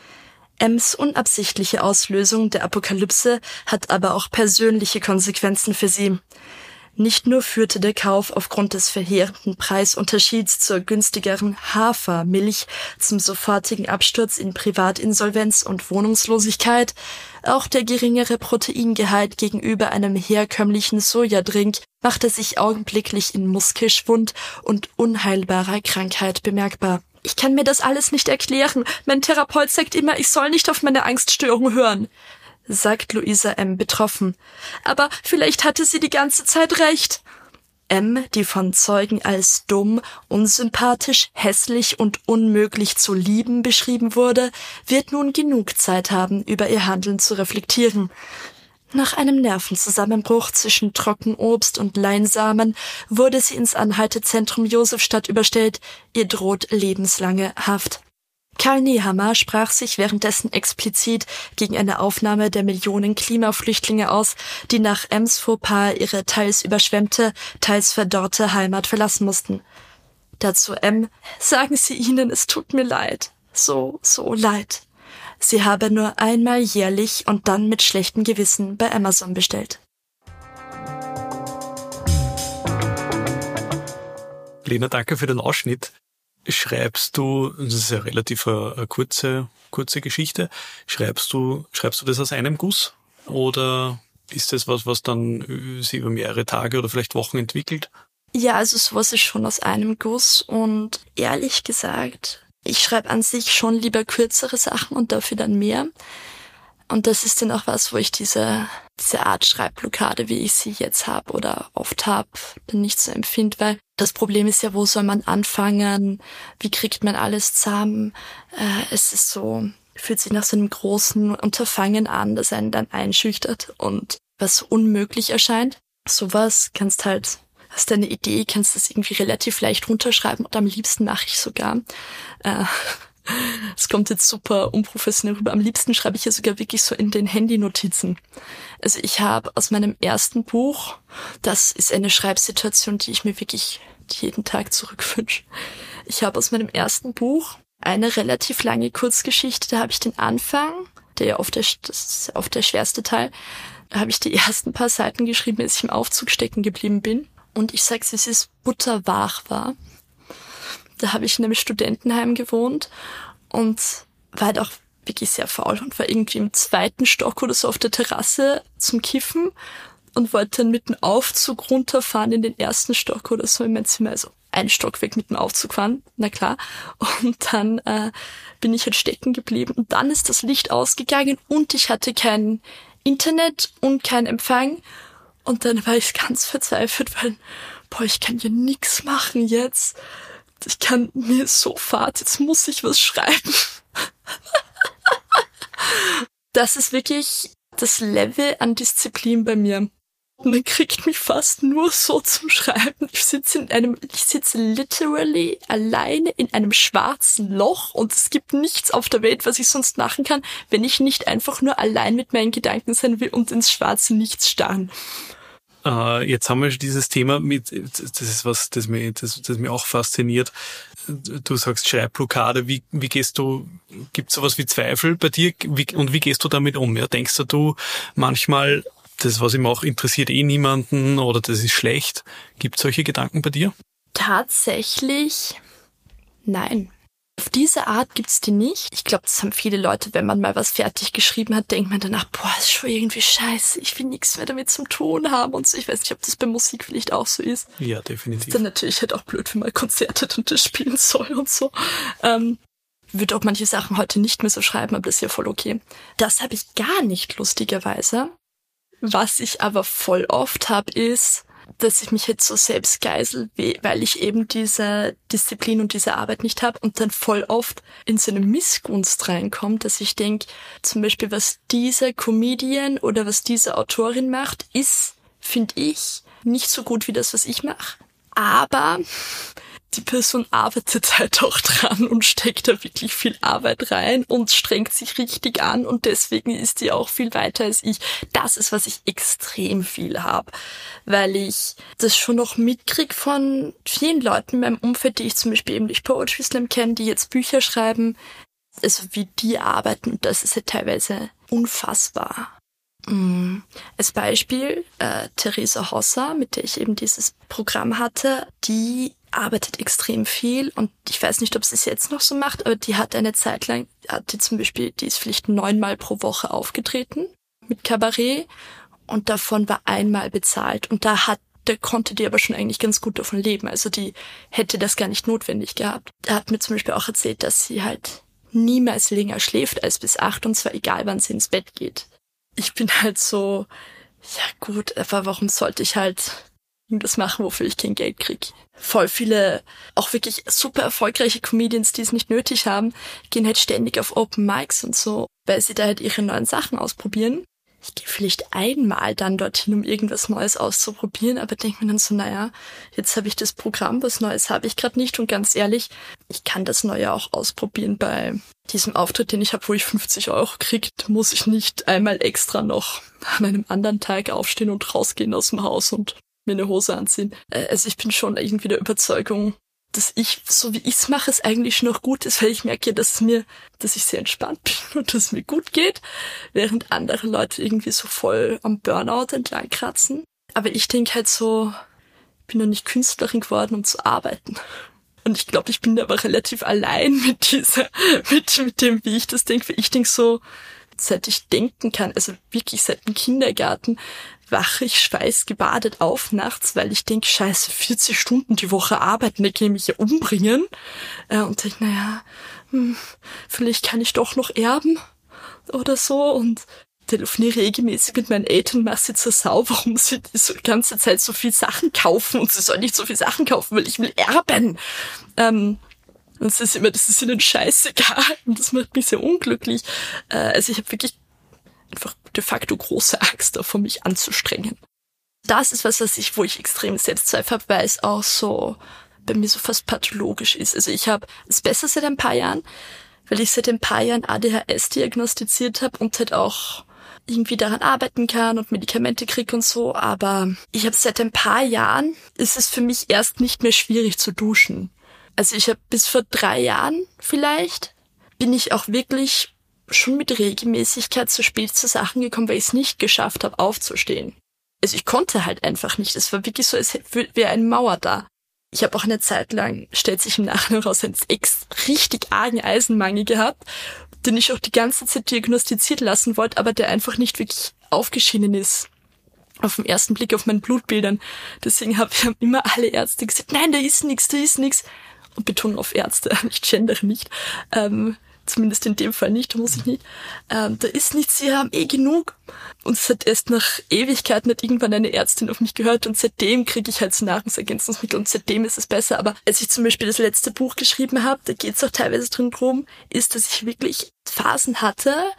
Ems unabsichtliche Auslösung der Apokalypse hat aber auch persönliche Konsequenzen für sie. Nicht nur führte der Kauf aufgrund des verheerenden Preisunterschieds zur günstigeren Hafermilch zum sofortigen Absturz in Privatinsolvenz und Wohnungslosigkeit, auch der geringere Proteingehalt gegenüber einem herkömmlichen Sojadrink machte sich augenblicklich in Muskelschwund und unheilbarer Krankheit bemerkbar. Ich kann mir das alles nicht erklären. Mein Therapeut sagt immer, ich soll nicht auf meine Angststörung hören, sagt Luisa M. betroffen. Aber vielleicht hatte sie die ganze Zeit recht. M., die von Zeugen als dumm, unsympathisch, hässlich und unmöglich zu lieben beschrieben wurde, wird nun genug Zeit haben, über ihr Handeln zu reflektieren. Nach einem Nervenzusammenbruch zwischen Trockenobst und Leinsamen wurde sie ins Anhaltezentrum Josefstadt überstellt. Ihr droht lebenslange Haft. Karl Nehammer sprach sich währenddessen explizit gegen eine Aufnahme der Millionen Klimaflüchtlinge aus, die nach Ems Fauxpas ihre teils überschwemmte, teils verdorrte Heimat verlassen mussten. Dazu M. Sagen Sie ihnen, es tut mir leid. So, so leid. Sie habe nur einmal jährlich und dann mit schlechtem Gewissen bei Amazon bestellt. Lena, danke für den Ausschnitt. Schreibst du, das ist ja relativ eine, eine kurze, kurze Geschichte, schreibst du, schreibst du das aus einem Guss? Oder ist das was, was dann sich über mehrere Tage oder vielleicht Wochen entwickelt? Ja, also sowas ist schon aus einem Guss und ehrlich gesagt, ich schreibe an sich schon lieber kürzere Sachen und dafür dann mehr. Und das ist dann auch was, wo ich diese, diese Art Schreibblockade, wie ich sie jetzt habe oder oft habe, dann nicht so empfinde, weil das Problem ist ja, wo soll man anfangen? Wie kriegt man alles zusammen? Äh, es ist so, fühlt sich nach so einem großen Unterfangen an, das einen dann einschüchtert und was unmöglich erscheint. Sowas kannst halt, hast du eine Idee, kannst das irgendwie relativ leicht runterschreiben und am liebsten mache ich sogar. Äh, Es kommt jetzt super unprofessionell rüber. Am liebsten schreibe ich ja sogar wirklich so in den Handynotizen. Also ich habe aus meinem ersten Buch, das ist eine Schreibsituation, die ich mir wirklich jeden Tag zurückwünsche. Ich habe aus meinem ersten Buch eine relativ lange Kurzgeschichte, da habe ich den Anfang, der ja oft der, das ist oft der schwerste Teil, da habe ich die ersten paar Seiten geschrieben, als ich im Aufzug stecken geblieben bin. Und ich sag's, es ist butterwach war. Da habe ich in einem Studentenheim gewohnt und war halt auch wirklich sehr faul und war irgendwie im zweiten Stock oder so auf der Terrasse zum Kiffen und wollte dann mit dem Aufzug runterfahren in den ersten Stock oder so in mein Zimmer. Also ein Stockwerk mit dem Aufzug fahren, na klar. Und dann äh, bin ich halt stecken geblieben und dann ist das Licht ausgegangen und ich hatte kein Internet und keinen Empfang. Und dann war ich ganz verzweifelt, weil, boah, ich kann ja nix machen jetzt. Ich kann, mir ist so fad, jetzt muss ich was schreiben. Das ist wirklich das Level an Disziplin bei mir. Man kriegt mich fast nur so zum Schreiben. Ich sitze in einem, ich sitze literally alleine in einem schwarzen Loch und es gibt nichts auf der Welt, was ich sonst machen kann, wenn ich nicht einfach nur allein mit meinen Gedanken sein will und ins schwarze Nichts starren. Uh, jetzt haben wir schon dieses Thema mit, das ist was, das mich, das, das mich auch fasziniert. Du sagst Schreibblockade. Wie, wie gehst du, gibt's sowas wie Zweifel bei dir? Wie, und wie gehst du damit um? Ja, denkst du, du manchmal, das, was ich mache, interessiert eh niemanden oder das ist schlecht? Gibt es solche Gedanken bei dir? Tatsächlich nein. Auf diese Art gibt's die nicht. Ich glaube, das haben viele Leute, wenn man mal was fertig geschrieben hat, denkt man danach, boah, ist schon irgendwie scheiße, ich will nichts mehr damit zum tun haben und so. Ich weiß nicht, ob das bei Musik vielleicht auch so ist. Ja, definitiv. Ist dann natürlich halt auch blöd, wenn man Konzerte und das spielen soll und so. Ähm, würde auch manche Sachen heute nicht mehr so schreiben, aber das ist ja voll okay. Das habe ich gar nicht, lustigerweise. Was ich aber voll oft habe, ist, dass ich mich jetzt so selbst geisel, weil ich eben diese Disziplin und diese Arbeit nicht habe und dann voll oft in so eine Missgunst reinkommt, dass ich denke, zum Beispiel, was dieser Comedian oder was diese Autorin macht, ist, finde ich, nicht so gut wie das, was ich mache. Aber die Person arbeitet halt auch dran und steckt da wirklich viel Arbeit rein und strengt sich richtig an und deswegen ist die auch viel weiter als ich. Das ist, was ich extrem viel habe, weil ich das schon noch mitkriege von vielen Leuten in meinem Umfeld, die ich zum Beispiel eben durch Poetry Slam kenne, die jetzt Bücher schreiben, also wie die arbeiten, das ist ja teilweise unfassbar. Als Beispiel, äh, Theresa Hosser, mit der ich eben dieses Programm hatte, die arbeitet extrem viel und ich weiß nicht, ob sie es jetzt noch so macht, aber die hat eine Zeit lang, hat die zum Beispiel, die ist vielleicht neunmal pro Woche aufgetreten mit Kabarett und davon war einmal bezahlt und da hat, da konnte die aber schon eigentlich ganz gut davon leben, also die hätte das gar nicht notwendig gehabt. Da hat mir zum Beispiel auch erzählt, dass sie halt niemals länger schläft als bis acht und zwar egal, wann sie ins Bett geht. Ich bin halt so, ja gut, aber warum sollte ich halt das machen, wofür ich kein Geld kriege? Voll viele, auch wirklich super erfolgreiche Comedians, die es nicht nötig haben, gehen halt ständig auf Open Mics und so, weil sie da halt ihre neuen Sachen ausprobieren. Ich gehe vielleicht einmal dann dorthin, um irgendwas Neues auszuprobieren, aber denke mir dann so, naja, jetzt habe ich das Programm, was Neues habe ich gerade nicht und ganz ehrlich, ich kann das Neue auch ausprobieren bei diesem Auftritt, den ich habe, wo ich fünfzig Euro kriege, muss ich nicht einmal extra noch an einem anderen Tag aufstehen und rausgehen aus dem Haus und mir eine Hose anziehen. Also ich bin schon irgendwie der Überzeugung, dass ich, so wie ich es mache, es eigentlich schon noch gut ist, weil ich merke, dass mir, dass ich sehr entspannt bin und dass es mir gut geht, während andere Leute irgendwie so voll am Burnout entlang kratzen. Aber ich denke halt so, ich bin noch nicht Künstlerin geworden, um zu arbeiten. Und ich glaube, ich bin aber relativ allein mit dieser, mit, mit dem, wie ich das denke. Weil ich denke so, seit ich denken kann, also wirklich seit dem Kindergarten, wache ich schweißgebadet auf nachts, weil ich denke, scheiße, vierzig Stunden die Woche arbeiten, da kann ich mich ja umbringen. Und denke, naja, hm, vielleicht kann ich doch noch erben oder so und telefoniere regelmäßig mit meinen Eltern, mache sie zur Sau, warum sie die so die ganze Zeit so viel Sachen kaufen und sie sollen nicht so viel Sachen kaufen, weil ich will erben. Ähm, und es ist immer, das ist ihnen scheißegal und das macht mich sehr unglücklich. Äh, also ich habe wirklich einfach de facto große Angst davor, mich anzustrengen. Das ist was, was ich, wo ich extrem Selbstzweifel habe, weil es auch so bei mir so fast pathologisch ist. Also ich habe es besser seit ein paar Jahren, weil ich seit ein paar Jahren A D H S diagnostiziert habe und halt auch irgendwie daran arbeiten kann und Medikamente kriege und so, aber ich habe seit ein paar Jahren, ist es für mich erst nicht mehr schwierig zu duschen. Also ich habe bis vor drei Jahren vielleicht, bin ich auch wirklich schon mit Regelmäßigkeit zu spät zu Sachen gekommen, weil ich es nicht geschafft habe, aufzustehen. Also ich konnte halt einfach nicht. Es war wirklich so, als wäre eine Mauer da. Ich habe auch eine Zeit lang, stellt sich im Nachhinein raus, einen ex richtig argen Eisenmangel gehabt, den ich auch die ganze Zeit diagnostiziert lassen wollte, aber der einfach nicht wirklich aufgeschienen ist. Auf den ersten Blick auf meinen Blutbildern. Deswegen haben immer alle Ärzte gesagt, nein, da ist nichts, da ist nichts. Und betonen auf Ärzte, ich gendere nicht. Ähm, zumindest in dem Fall nicht, da muss ich nicht. Ähm, da ist nichts, sie haben eh genug. Und es hat erst nach Ewigkeiten hat irgendwann eine Ärztin auf mich gehört und seitdem kriege ich halt so Nahrungsergänzungsmittel und seitdem ist es besser. Aber als ich zum Beispiel das letzte Buch geschrieben habe, da geht es auch teilweise drin drum, ist, dass ich wirklich Phasen hatte,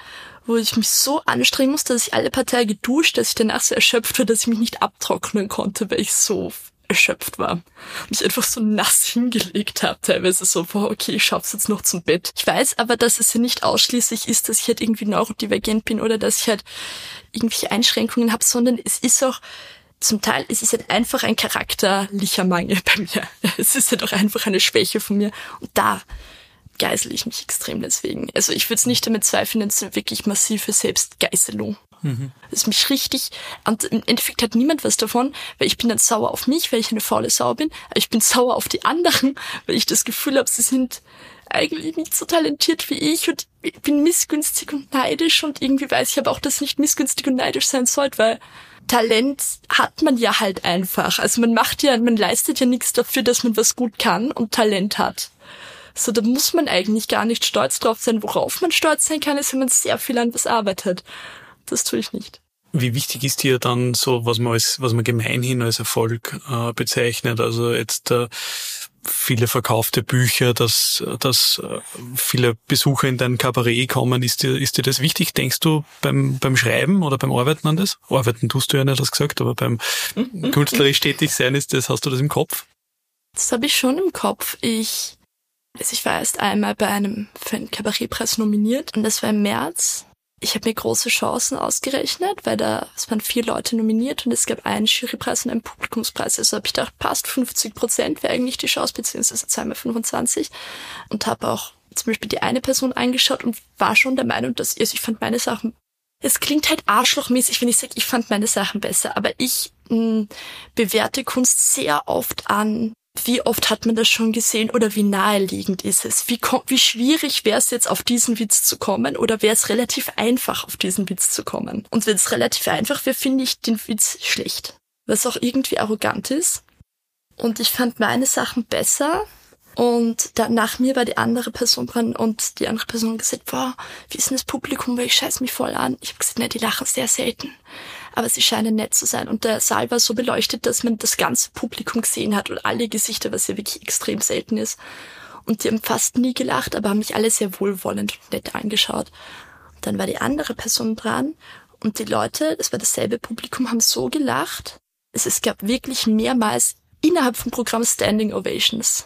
wo ich mich so anstrengen musste, dass ich alle paar Tage geduscht, dass ich danach so erschöpft war, dass ich mich nicht abtrocknen konnte, weil ich so erschöpft war. Mich einfach so nass hingelegt habe, teilweise so, boah, okay, ich schaff's jetzt noch zum Bett. Ich weiß aber, dass es ja nicht ausschließlich ist, dass ich halt irgendwie neurodivergent bin oder dass ich halt irgendwelche Einschränkungen habe, sondern es ist auch, zum Teil ist es halt einfach ein charakterlicher Mangel bei mir. Es ist halt auch einfach eine Schwäche von mir. Und da geisel ich mich extrem deswegen. Also ich würde es nicht damit zweifeln, es ist eine wirklich massive Selbstgeißelung. Mhm. Das ist mich richtig, und im Endeffekt hat niemand was davon, weil ich bin dann sauer auf mich, weil ich eine faule Sau bin, aber ich bin sauer auf die anderen, weil ich das Gefühl habe, sie sind eigentlich nicht so talentiert wie ich und ich bin missgünstig und neidisch und irgendwie weiß ich aber auch, dass ich nicht missgünstig und neidisch sein sollte, weil Talent hat man ja halt einfach. Also man macht ja, man leistet ja nichts dafür, dass man was gut kann und Talent hat. So, da muss man eigentlich gar nicht stolz drauf sein. Worauf man stolz sein kann, ist, wenn man sehr viel an was arbeitet. Das tue ich nicht. Wie wichtig ist dir dann so, was man als, was man gemeinhin als Erfolg äh, bezeichnet? Also jetzt äh, viele verkaufte Bücher, dass, dass äh, viele Besucher in dein Kabarett kommen. Ist dir, ist dir das wichtig? Denkst du beim, beim Schreiben oder beim Arbeiten an das? Arbeiten tust du ja nicht, hast gesagt, aber beim künstlerisch tätig sein ist das, hast du das im Kopf? Das habe ich schon im Kopf. Ich, also ich war erst einmal bei einem, für einen Kabarettpreis nominiert und das war im März. Ich habe mir große Chancen ausgerechnet, weil da es waren vier Leute nominiert und es gab einen Jurypreis und einen Publikumspreis. Also habe ich gedacht, passt, fünfzig Prozent wäre eigentlich die Chance, beziehungsweise zweimal fünfundzwanzig. Und habe auch zum Beispiel die eine Person angeschaut und war schon der Meinung, dass, also ich fand meine Sachen, es klingt halt arschlochmäßig, wenn ich sage, ich fand meine Sachen besser, aber ich mh, bewerte Kunst sehr oft an, wie oft hat man das schon gesehen oder wie naheliegend ist es? Wie, wie schwierig wäre es jetzt, auf diesen Witz zu kommen oder wäre es relativ einfach, auf diesen Witz zu kommen? Und wenn es relativ einfach wäre, finde ich den Witz schlecht. Was auch irgendwie arrogant ist. Und ich fand meine Sachen besser. Und dann nach mir war die andere Person dran und die andere Person hat gesagt, boah, wie ist denn das Publikum, weil ich scheiß mich voll an. Ich habe gesagt, ne, die lachen sehr selten. Aber sie scheinen nett zu sein. Und der Saal war so beleuchtet, dass man das ganze Publikum gesehen hat und alle Gesichter, was ja wirklich extrem selten ist. Und die haben fast nie gelacht, aber haben mich alle sehr wohlwollend und nett angeschaut. Und dann war die andere Person dran und die Leute, das war dasselbe Publikum, haben so gelacht. Es, es gab wirklich mehrmals innerhalb vom Programm Standing Ovations.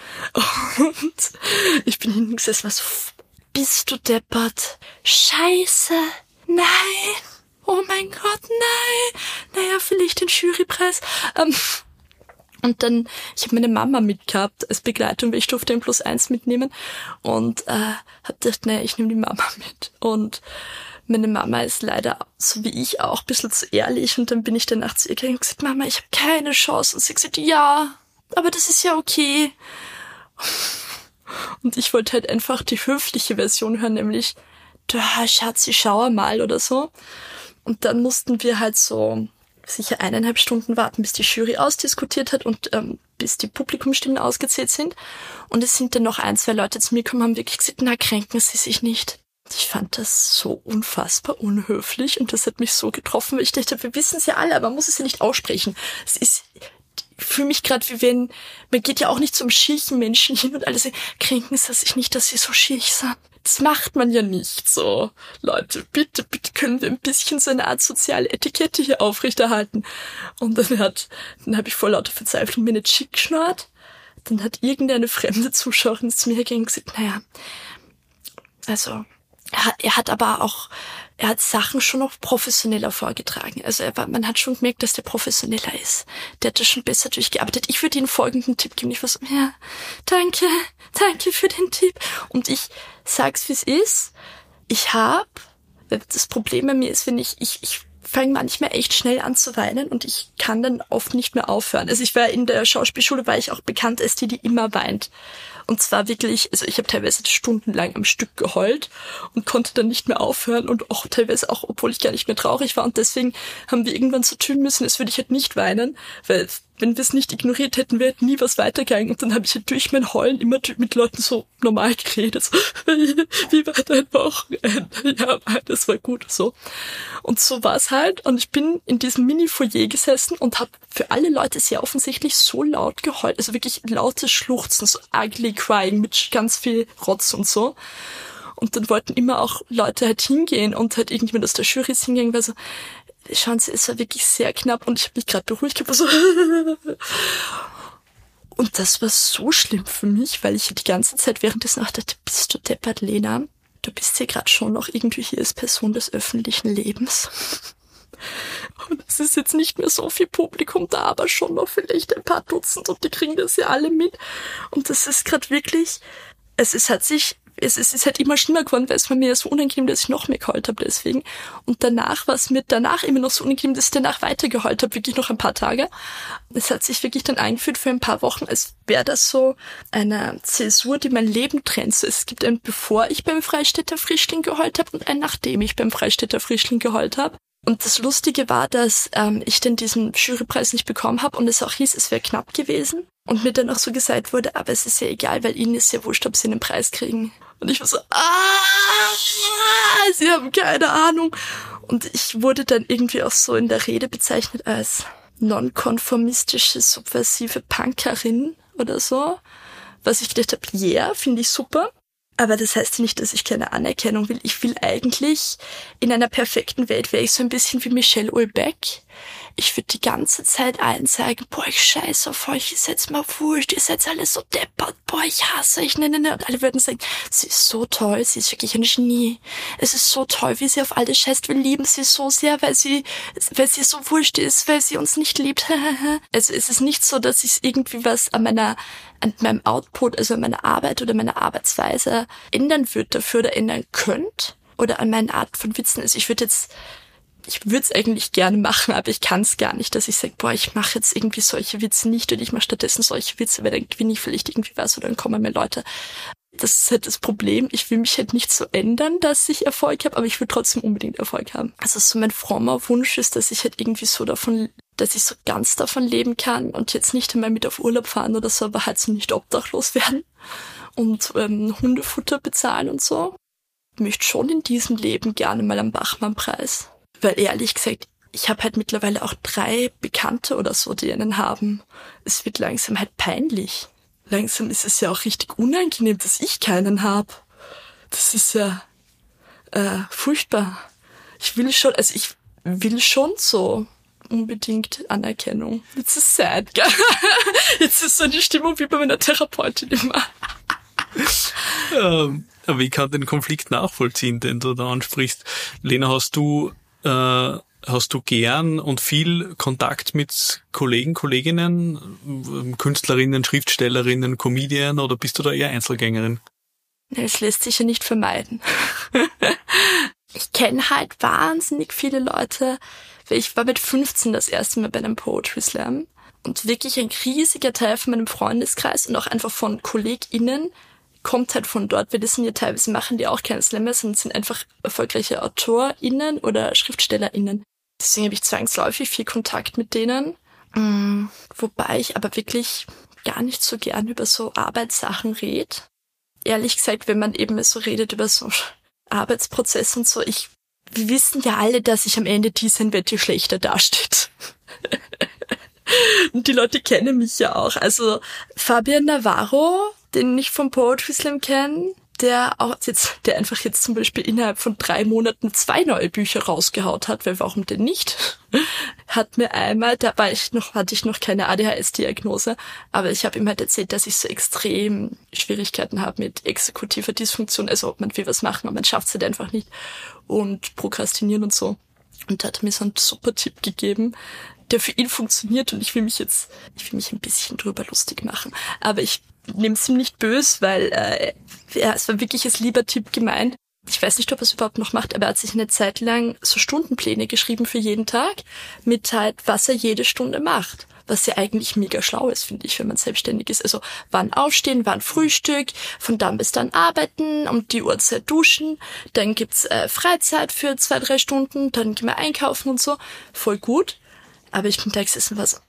Und ich bin hinten gesessen, war so, bist du deppert? Scheiße, nein. Oh mein Gott, nein. Naja, vielleicht den Jurypreis. Ähm, und dann, ich habe meine Mama mitgehabt als Begleitung, weil ich durfte den Plus eins mitnehmen. Und äh, hab gedacht, naja, ich nehme die Mama mit. Und meine Mama ist leider, so wie ich auch, ein bisschen zu ehrlich. Und dann bin ich danach zu ihr gegangen und gesagt, Mama, ich habe keine Chance. Und sie hat gesagt, ja, aber das ist ja okay. Und ich wollte halt einfach die höfliche Version hören, nämlich, da, Schatzi, schau mal oder so. Und dann mussten wir halt so sicher eineinhalb Stunden warten, bis die Jury ausdiskutiert hat und ähm, bis die Publikumsstimmen ausgezählt sind. Und es sind dann noch ein, zwei Leute zu mir gekommen, haben wirklich gesagt, na, kränken Sie sich nicht. Ich fand das so unfassbar unhöflich und das hat mich so getroffen, weil ich dachte, wir wissen es ja alle, aber man muss es ja nicht aussprechen. Es ist, ich fühle mich gerade wie wenn, man geht ja auch nicht zum schiechen Menschen hin und alle sagen, kränken Sie sich nicht, dass Sie so schiech sind. Das macht man ja nicht so. Leute, bitte, bitte können wir ein bisschen so eine Art soziale Etikette hier aufrechterhalten. Und dann hat, dann habe ich vor lauter Verzweiflung mir eine Chick geschnurrt. Dann hat irgendeine fremde Zuschauerin zu mir gegangen und gesagt, naja, also, er hat, er hat aber auch, er hat Sachen schon noch professioneller vorgetragen. Also er war, man hat schon gemerkt, dass der professioneller ist. Der hat das schon besser durchgearbeitet. Ich würde Ihnen folgenden Tipp geben. Ich war so, ja, danke, danke für den Tipp. Und ich sag's, wie es ist. Ich hab, das Problem bei mir ist, wenn ich, ich, ich fange manchmal echt schnell an zu weinen und ich kann dann oft nicht mehr aufhören. Also ich war in der Schauspielschule, war ich auch bekannt als die, die immer weint. Und zwar wirklich, also ich habe teilweise stundenlang am Stück geheult und konnte dann nicht mehr aufhören und auch teilweise auch, obwohl ich gar nicht mehr traurig war. Und deswegen haben wir irgendwann so tun müssen, als würde ich halt nicht weinen, weil wenn wir es nicht ignoriert hätten, wäre halt nie was weitergegangen. Und dann habe ich halt durch mein Heulen immer mit Leuten so normal geredet. So, wie war dein Wochenende? Ja, das war gut. So. Und so war es halt. Und ich bin in diesem Mini-Foyer gesessen und habe für alle Leute sehr offensichtlich so laut geheult. Also wirklich lautes Schluchzen, so ugly crying mit ganz viel Rotz und so. Und dann wollten immer auch Leute halt hingehen und halt irgendjemand aus der Jury ist hingegangen, weil so, schauen Sie, es war wirklich sehr knapp und ich habe mich gerade beruhigt, ich hab so und das war so schlimm für mich, weil ich die ganze Zeit währenddessen auch dachte, bist du deppert, Lena? Du bist hier gerade schon noch irgendwie hier als Person des öffentlichen Lebens. Und es ist jetzt nicht mehr so viel Publikum da, aber schon noch vielleicht ein paar Dutzend und die kriegen das ja alle mit. Und das ist gerade wirklich, es ist hat sich, es ist, es ist halt immer schlimmer geworden, weil es war mir so unangenehm, dass ich noch mehr geheult habe deswegen. Und danach war es mir danach immer noch so unangenehm, dass ich danach weiter geheult habe, wirklich noch ein paar Tage. Es hat sich wirklich dann eingeführt für ein paar Wochen, als wäre das so eine Zäsur, die mein Leben trennt. So, es gibt ein, bevor ich beim Freistädter Frischling geheult habe und ein, nachdem ich beim Freistädter Frischling geheult habe. Und das Lustige war, dass ähm, ich dann diesen Jurypreis nicht bekommen habe und es auch hieß, es wäre knapp gewesen. Und mir dann auch so gesagt wurde, aber es ist ja egal, weil ihnen ist ja wurscht, ob sie einen Preis kriegen. Und ich war so, ah, sie haben keine Ahnung. Und ich wurde dann irgendwie auch so in der Rede bezeichnet als nonkonformistische, subversive Punkerin oder so. Was ich gedacht habe, yeah, finde ich super. Aber das heißt nicht, dass ich keine Anerkennung will. Ich will eigentlich, in einer perfekten Welt wäre ich so ein bisschen wie Michelle Houellebecq. Ich würde die ganze Zeit allen sagen, boah, ich scheiße auf euch, ihr seid mal wurscht, ihr seid alle so deppert, boah, ich hasse euch, ne, ne, ne. Und alle würden sagen, sie ist so toll, sie ist wirklich ein Genie. Es ist so toll, wie sie auf alles scheißt, wir lieben sie so sehr, weil sie, weil sie so wurscht ist, weil sie uns nicht liebt. Also es ist nicht so, dass ich irgendwie was an meiner, an meinem Output, also an meiner Arbeit oder meiner Arbeitsweise ändern würde dafür oder ändern könnte oder an meiner Art von Witzen. Also ich würde jetzt, ich würde es eigentlich gerne machen, aber ich kann es gar nicht, dass ich sage, boah, ich mache jetzt irgendwie solche Witze nicht und ich mache stattdessen solche Witze, weil dann gewinne ich vielleicht irgendwie was oder dann kommen mehr Leute. Das ist halt das Problem. Ich will mich halt nicht so ändern, dass ich Erfolg habe, aber ich will trotzdem unbedingt Erfolg haben. Also so mein frommer Wunsch ist, dass ich halt irgendwie so davon, dass ich so ganz davon leben kann und jetzt nicht einmal mit auf Urlaub fahren oder so, aber halt so nicht obdachlos werden und ähm, Hundefutter bezahlen und so. Ich möchte schon in diesem Leben gerne mal am Bachmann-Preis. Weil ehrlich gesagt, ich habe halt mittlerweile auch drei Bekannte oder so, die einen haben. Es wird langsam halt peinlich. Langsam ist es ja auch richtig unangenehm, dass ich keinen habe. Das ist ja äh, furchtbar. Ich will schon, also ich will schon so unbedingt Anerkennung. Jetzt ist sad, gell? Jetzt ist so eine Stimmung wie bei meiner Therapeutin immer. ähm, aber ich kann den Konflikt nachvollziehen, den du da ansprichst. Lena, hast du äh, hast du gern und viel Kontakt mit Kollegen, Kolleginnen, Künstlerinnen, Schriftstellerinnen, Comedian oder bist du da eher Einzelgängerin? Es lässt sich ja nicht vermeiden. Ich kenne halt wahnsinnig viele Leute. Ich war mit fünfzehn das erste Mal bei einem Poetry Slam und wirklich ein riesiger Teil von meinem Freundeskreis und auch einfach von KollegInnen kommt halt von dort, weil das sind ja teilweise, machen die auch keine Slammer, sondern sind einfach erfolgreiche AutorInnen oder SchriftstellerInnen. Deswegen habe ich zwangsläufig viel Kontakt mit denen. Mhm. Wobei ich aber wirklich gar nicht so gern über so Arbeitssachen rede. Ehrlich gesagt, wenn man eben so redet über so Arbeitsprozess und so, ich, wir wissen ja alle, dass ich am Ende die sein werde, die schlechter dasteht. Und die Leute kennen mich ja auch. Also Fabian Navarro, den ich vom Poetry Slam kenne, der auch jetzt, der einfach jetzt zum Beispiel innerhalb von drei Monaten zwei neue Bücher rausgehaut hat, weil warum denn nicht? Hat mir einmal, da war ich noch, hatte ich noch keine A D H S-Diagnose, aber ich habe ihm halt erzählt, dass ich so extrem Schwierigkeiten habe mit exekutiver Dysfunktion, also man will was machen, aber man schafft es halt einfach nicht und prokrastinieren und so. Und da hat er mir so einen super Tipp gegeben, der für ihn funktioniert und ich will mich jetzt, ich will mich ein bisschen drüber lustig machen, aber ich nehme es ihm nicht böse, weil äh, ja, es war wirklich als lieber Tipp gemeint. Ich weiß nicht, ob er es überhaupt noch macht, aber er hat sich eine Zeit lang so Stundenpläne geschrieben für jeden Tag mit halt, was er jede Stunde macht. Was ja eigentlich mega schlau ist, finde ich, wenn man selbstständig ist. Also wann aufstehen, wann Frühstück, von dann bis dann arbeiten, um die Uhrzeit duschen, dann gibt's äh, Freizeit für zwei, drei Stunden, dann gehen wir einkaufen und so. Voll gut. Aber ich bin da gesessen, was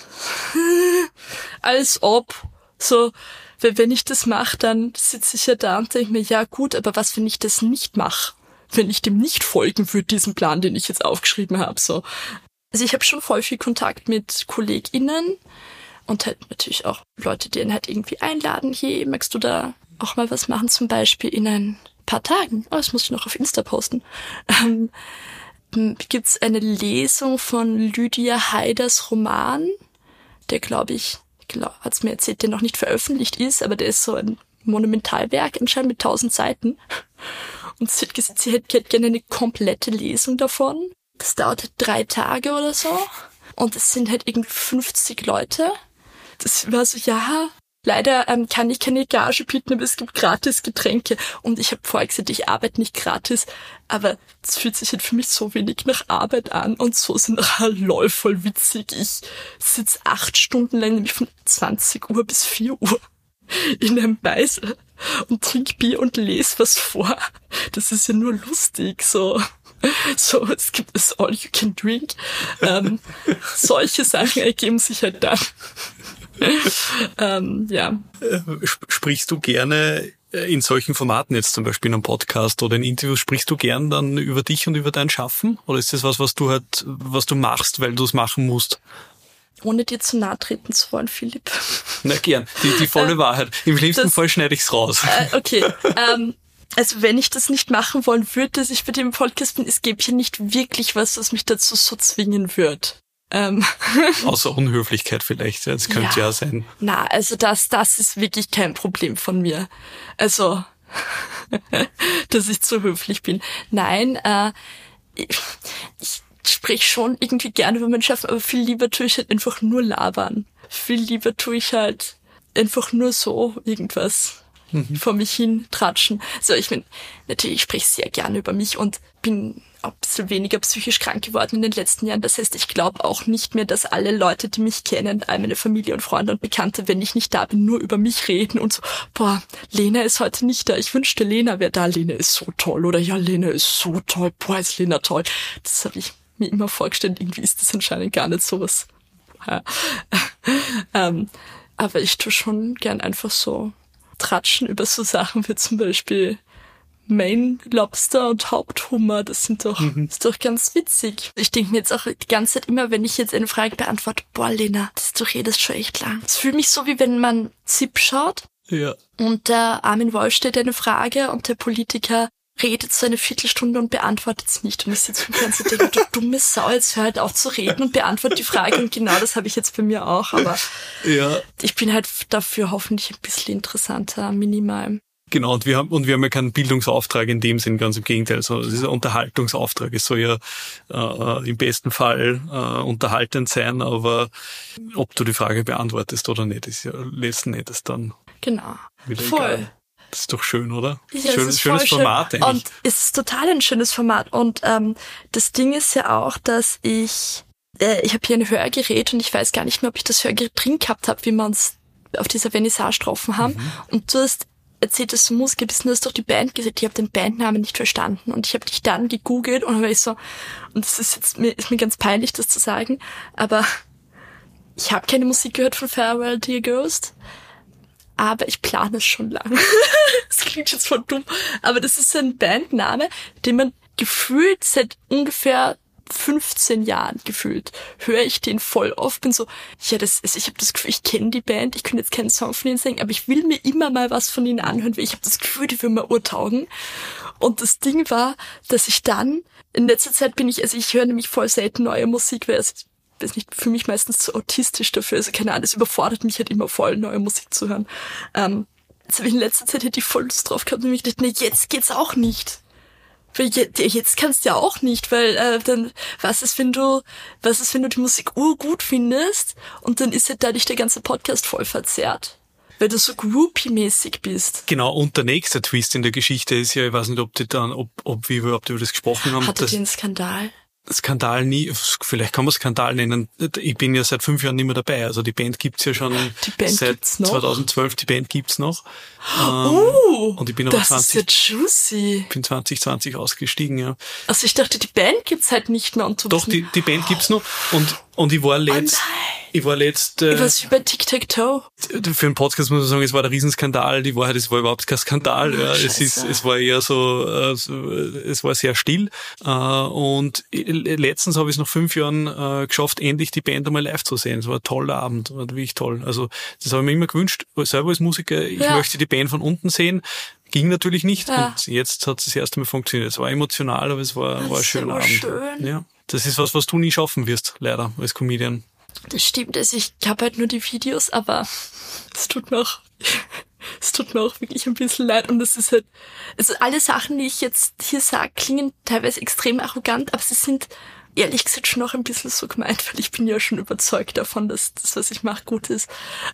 als ob so, weil wenn ich das mache, dann sitze ich ja da und denke mir, ja gut, aber was, wenn ich das nicht mache? Wenn ich dem nicht folgen würde, diesem Plan, den ich jetzt aufgeschrieben habe, so. Also ich habe schon voll viel Kontakt mit KollegInnen und halt natürlich auch Leute, die einen halt irgendwie einladen, hey, magst du da auch mal was machen, zum Beispiel in ein paar Tagen, oh, das muss ich noch auf Insta posten, ähm, gibt's eine Lesung von Lydia Haiders Roman, der, glaube ich, glaub, hat's mir erzählt, der noch nicht veröffentlicht ist, aber der ist so ein Monumentalwerk anscheinend mit tausend Seiten. Und sie hat gesagt, sie hätte gerne eine komplette Lesung davon. Das dauert halt drei Tage oder so. Und es sind halt irgendwie fünfzig Leute. Das war so, ja, leider ähm, kann ich keine Gage bieten, aber es gibt gratis Getränke. Und ich habe vorher gesagt, ich arbeite nicht gratis, aber es fühlt sich halt für mich so wenig nach Arbeit an und so sind, ah, lol, voll witzig. Ich sitze acht Stunden lang, nämlich von zwanzig Uhr bis vier Uhr in einem Beisel und trink Bier und lese was vor. Das ist ja nur lustig, so. So, es gibt es all you can drink. Ähm, solche Sachen ergeben sich halt dann. ähm, ja. Sprichst du gerne in solchen Formaten, jetzt zum Beispiel in einem Podcast oder in Interviews, sprichst du gern dann über dich und über dein Schaffen? Oder ist das was, was du halt, was du machst, weil du es machen musst? Ohne dir zu nahe treten zu wollen, Philipp. Na gern, die, die volle äh, Wahrheit. Im schlimmsten das, Fall schneide ich's raus. Äh, okay, ähm, also wenn ich das nicht machen wollen würde, dass ich bei dem Podcast bin, es gäbe hier nicht wirklich was, was mich dazu so zwingen wird. Ähm. Außer Unhöflichkeit vielleicht, das könnte ja, ja sein. Na, also das, das ist wirklich kein Problem von mir. Also, dass ich zu höflich bin. Nein, äh, ich, ich sprich schon irgendwie gerne über mein Schaffen, aber viel lieber tue ich halt einfach nur labern. Viel lieber tue ich halt einfach nur so irgendwas mhm. vor mich hin tratschen. So, ich meine, natürlich spreche ich sehr gerne über mich und bin auch ein bisschen weniger psychisch krank geworden in den letzten Jahren. Das heißt, ich glaube auch nicht mehr, dass alle Leute, die mich kennen, all meine Familie und Freunde und Bekannte, wenn ich nicht da bin, nur über mich reden und so, boah, Lena ist heute nicht da. Ich wünschte, Lena wäre da. Lena ist so toll. Oder ja, Lena ist so toll. Boah, ist Lena toll. Das habe ich mir immer vorgestellt, irgendwie ist das anscheinend gar nicht sowas. Ja. ähm, aber ich tue schon gern einfach so tratschen über so Sachen wie zum Beispiel Maine Lobster und Haupthummer. Das sind doch, mhm. ist doch ganz witzig. Ich denke mir jetzt auch die ganze Zeit immer, wenn ich jetzt eine Frage beantworte, boah, Lena, das du redest schon echt lang. Es fühlt mich so, wie wenn man ZIP schaut. Ja. Und der Armin Wolf stellt eine Frage und der Politiker redet so eine Viertelstunde und beantwortet es nicht. Und ich sitze und ganze denke, du dumme Sau, jetzt hör halt auf zu reden und beantworte die Frage. Und genau das habe ich jetzt bei mir auch. Aber ja. Ich bin halt dafür hoffentlich ein bisschen interessanter, minimal. Genau, und wir haben und wir haben ja keinen Bildungsauftrag in dem Sinn, ganz im Gegenteil. Also es ist ein Unterhaltungsauftrag. Es soll ja äh, im besten Fall äh, unterhaltend sein, aber ob du die Frage beantwortest oder nicht, ist ja letzten Endes dann genau. wieder voll. Egal. Das ist doch schön, oder? Ja, schön, ist schönes schön. Format eigentlich. Und es ist total ein schönes Format. Und ähm, das Ding ist ja auch, dass ich, äh, ich habe hier ein Hörgerät und ich weiß gar nicht mehr, ob ich das Hörgerät drin gehabt habe, wie wir uns auf dieser Vernissage getroffen haben. Mhm. Und du hast erzählt, dass du Musiker bist und du hast doch die Band gesagt, ich habe den Bandnamen nicht verstanden. Und ich habe dich dann gegoogelt und dann war ich so, und das ist jetzt mir, ist mir ganz peinlich, das zu sagen, aber ich habe keine Musik gehört von Farewell Dear Ghost. Aber ich plane es schon lange. Das klingt jetzt voll dumm. Aber das ist ein Bandname, den man gefühlt seit ungefähr fünfzehn Jahren gefühlt höre ich den voll oft. Bin so, ja, das ist, ich habe das Gefühl, ich kenne die Band, ich könnte jetzt keinen Song von ihnen singen, aber ich will mir immer mal was von ihnen anhören, weil ich habe das Gefühl, die würden mir urtaugen. Und das Ding war, dass ich dann, in letzter Zeit bin ich, also ich höre nämlich voll selten neue Musik, weil es ist nicht für mich meistens zu autistisch dafür, also keine Ahnung, das überfordert mich halt immer voll, neue Musik zu hören. Ähm, jetzt habe ich in letzter Zeit hätte ich voll Lust drauf gehabt und mich gedacht, nee, jetzt geht's auch nicht. Weil jetzt, jetzt kannst du ja auch nicht, weil äh, dann, was ist, wenn du, was ist, wenn du die Musik urgut findest und dann ist halt dadurch der ganze Podcast voll verzerrt. Weil du so groupie-mäßig bist. Genau, und der nächste Twist in der Geschichte ist ja, ich weiß nicht, ob die dann, ob, ob wir überhaupt über das gesprochen haben. Hattet ihr einen Skandal? Skandal nie, vielleicht kann man Skandal nennen. Ich bin ja seit fünf Jahren nicht mehr dabei. Also die Band gibt's ja schon seit zweitausendzwölf. Die Band gibt's noch. Oh, ähm, und ich bin aber das zwanzig, ist ja juicy. bin zwanzig zwanzig ausgestiegen, ja. Also ich dachte, die Band gibt's halt nicht mehr. Und du Doch, die, die Band gibt's noch. Und, und ich war letzt, oh ich war letzt, äh, ich weiß über Tic-Tac-Toe. Für einen Podcast muss man sagen, es war der Riesenskandal. Die Wahrheit, es war überhaupt kein Skandal. Oh, ja. Es ist, es war eher so, äh, so, es war sehr still. Äh, und letztens habe ich es nach fünf Jahren äh, geschafft, endlich die Band einmal live zu sehen. Es war ein toller Abend, war wirklich toll. Also, das habe ich mir immer gewünscht, selber als Musiker, ich ja. möchte die Band von unten sehen. ging natürlich nicht. Ja. Und jetzt hat es das erste Mal funktioniert. Es war emotional, aber es war, Das war ein ist schöner so Abend. schön. Ja. Das ist was, was du nie schaffen wirst, leider, als Comedian. Das stimmt, also ich habe halt nur die Videos, aber es tut mir auch, es tut mir auch wirklich ein bisschen leid und es ist halt, also alle Sachen, die ich jetzt hier sage, klingen teilweise extrem arrogant, aber sie sind ehrlich gesagt schon auch ein bisschen so gemeint, weil ich bin ja schon überzeugt davon, dass das, was ich mache, gut ist.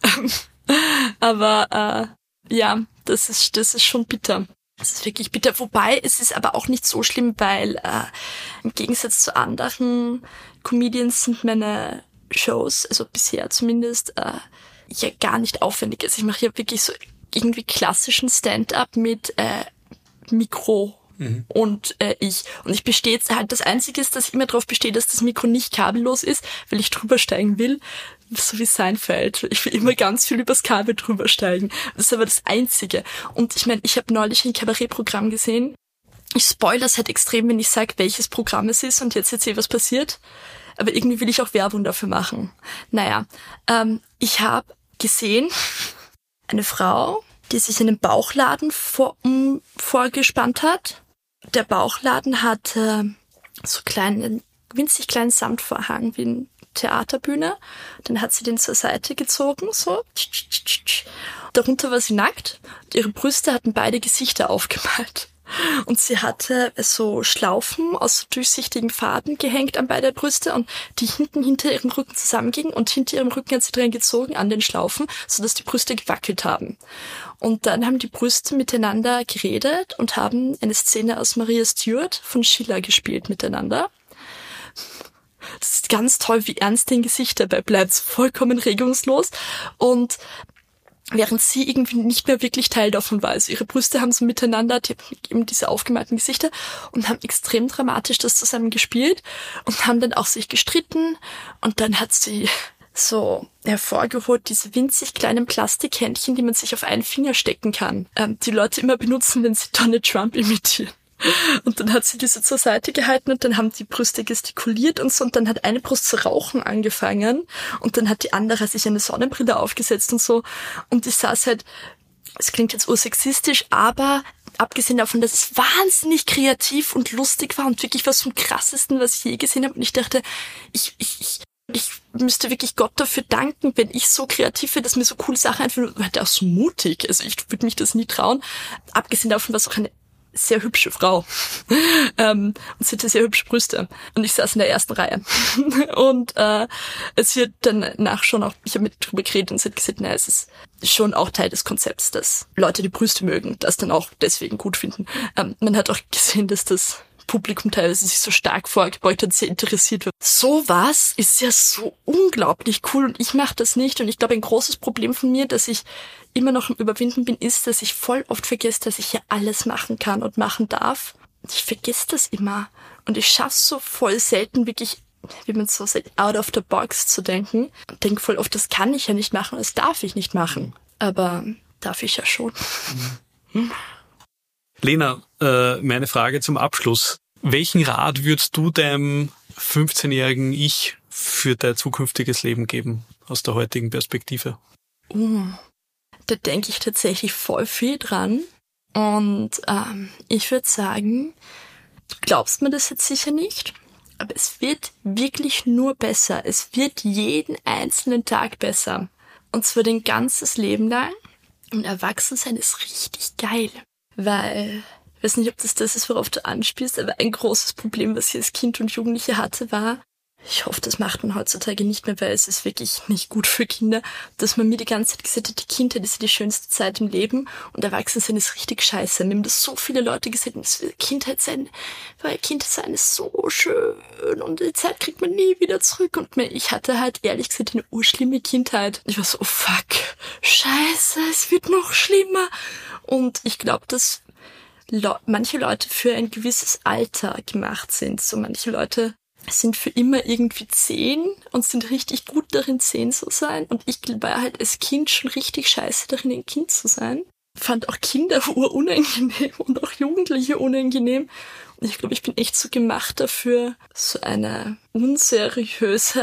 Aber äh, ja, das ist, das ist schon bitter. Es ist wirklich bitter. Wobei, es ist aber auch nicht so schlimm, weil äh, im Gegensatz zu anderen Comedians sind meine Shows, also bisher zumindest, äh, ja gar nicht aufwendig. Also ich mache ja wirklich so irgendwie klassischen Stand-up mit äh, Mikro mhm. und äh, ich. Und ich bestehe jetzt halt, das Einzige ist, dass ich immer darauf bestehe, dass das Mikro nicht kabellos ist, weil ich drüber steigen will. So wie Seinfeld. Ich will immer ganz viel übers Kabel drüber steigen. Das ist aber das Einzige. Und ich meine, ich habe neulich ein Kabarettprogramm gesehen. Ich spoilere es halt extrem, wenn ich sage, welches Programm es ist und jetzt erzähle, was passiert. Aber irgendwie will ich auch Werbung dafür machen. Naja, ähm, ich habe gesehen, eine Frau, die sich in einen Bauchladen vor, um, vorgespannt hat. Der Bauchladen hatte so kleinen, winzig kleinen Samtvorhang wie ein Theaterbühne. Dann hat sie den zur Seite gezogen, so. Darunter war sie nackt. Ihre Brüste hatten beide Gesichter aufgemalt. Und sie hatte so Schlaufen aus durchsichtigen Faden gehängt an beide Brüste und die hinten hinter ihrem Rücken zusammengingen und hinter ihrem Rücken hat sie dran gezogen an den Schlaufen, sodass die Brüste gewackelt haben. Und dann haben die Brüste miteinander geredet und haben eine Szene aus Maria Stuart von Schiller gespielt miteinander. Das ist ganz toll, wie ernst den Gesicht dabei bleibt, vollkommen regungslos und während sie irgendwie nicht mehr wirklich Teil davon war. Also ihre Brüste haben so miteinander, die haben eben diese aufgemalten Gesichter und haben extrem dramatisch das zusammen gespielt und haben dann auch sich gestritten und dann hat sie so hervorgeholt diese winzig kleinen Plastikhändchen, die man sich auf einen Finger stecken kann, ähm, die Leute immer benutzen, wenn sie Donald Trump imitieren. Und dann hat sie diese zur Seite gehalten und dann haben die Brüste gestikuliert und so und dann hat eine Brust zu rauchen angefangen und dann hat die andere sich eine Sonnenbrille aufgesetzt und so und ich saß halt, es klingt jetzt ursexistisch, aber abgesehen davon, dass es wahnsinnig kreativ und lustig war und wirklich was vom Krassesten, was ich je gesehen habe und ich dachte, ich, ich, ich ich müsste wirklich Gott dafür danken, wenn ich so kreativ wäre, dass mir so coole Sachen einfallen, weil der auch so mutig, also ich würde mich das nie trauen, abgesehen davon, was auch eine sehr hübsche Frau. ähm, und sie hatte sehr hübsche Brüste. Und ich saß in der ersten Reihe. und äh, es wird danach schon auch, ich habe mit drüber geredet und sie hat gesagt, naja, es ist schon auch Teil des Konzepts, dass Leute die Brüste mögen, das dann auch deswegen gut finden. Ähm, man hat auch gesehen, dass das Publikum teilweise sich so stark vorgebeugt hat, sehr interessiert wird. Sowas ist ja so unglaublich cool und ich mache das nicht. Und ich glaube, ein großes Problem von mir, dass ich immer noch im Überwinden bin, ist, dass ich voll oft vergesse, dass ich hier alles machen kann und machen darf. Ich vergesse das immer. Und ich schaff's so voll selten wirklich, wie man so sagt, out of the box zu denken. Und denke voll oft, das kann ich ja nicht machen, das darf ich nicht machen. Aber darf ich ja schon. Hm? Lena, äh, meine Frage zum Abschluss. Welchen Rat würdest du deinem fünfzehnjährigen Ich für dein zukünftiges Leben geben, aus der heutigen Perspektive? Uh, da denke ich tatsächlich voll viel dran. Und ähm, ich würde sagen, du glaubst mir das jetzt sicher nicht, aber es wird wirklich nur besser. Es wird jeden einzelnen Tag besser. Und zwar dein ganzes Leben lang. Und Erwachsensein ist richtig geil. Weil, ich weiß nicht, ob das das ist, worauf du anspielst, aber ein großes Problem, was ich als Kind und Jugendliche hatte, war, ich hoffe, das macht man heutzutage nicht mehr, weil es ist wirklich nicht gut für Kinder, dass man mir die ganze Zeit gesagt hat, die Kindheit ist die schönste Zeit im Leben und Erwachsensein ist richtig scheiße. Mir haben das so viele Leute gesagt, das Kindheit sein, weil Kindheit sein ist so schön und die Zeit kriegt man nie wieder zurück. Und mir, ich hatte halt ehrlich gesagt eine urschlimme Kindheit. Ich war so, oh fuck, scheiße, es wird noch schlimmer. Und ich glaube, dass Le- manche Leute für ein gewisses Alter gemacht sind. So manche Leute sind für immer irgendwie zehn und sind richtig gut darin, zehn zu sein. Und ich war halt als Kind schon richtig scheiße darin, ein Kind zu sein. Fand auch Kinder urunangenehm und auch Jugendliche unangenehm. Und ich glaube, ich bin echt so gemacht dafür, so eine unseriöse,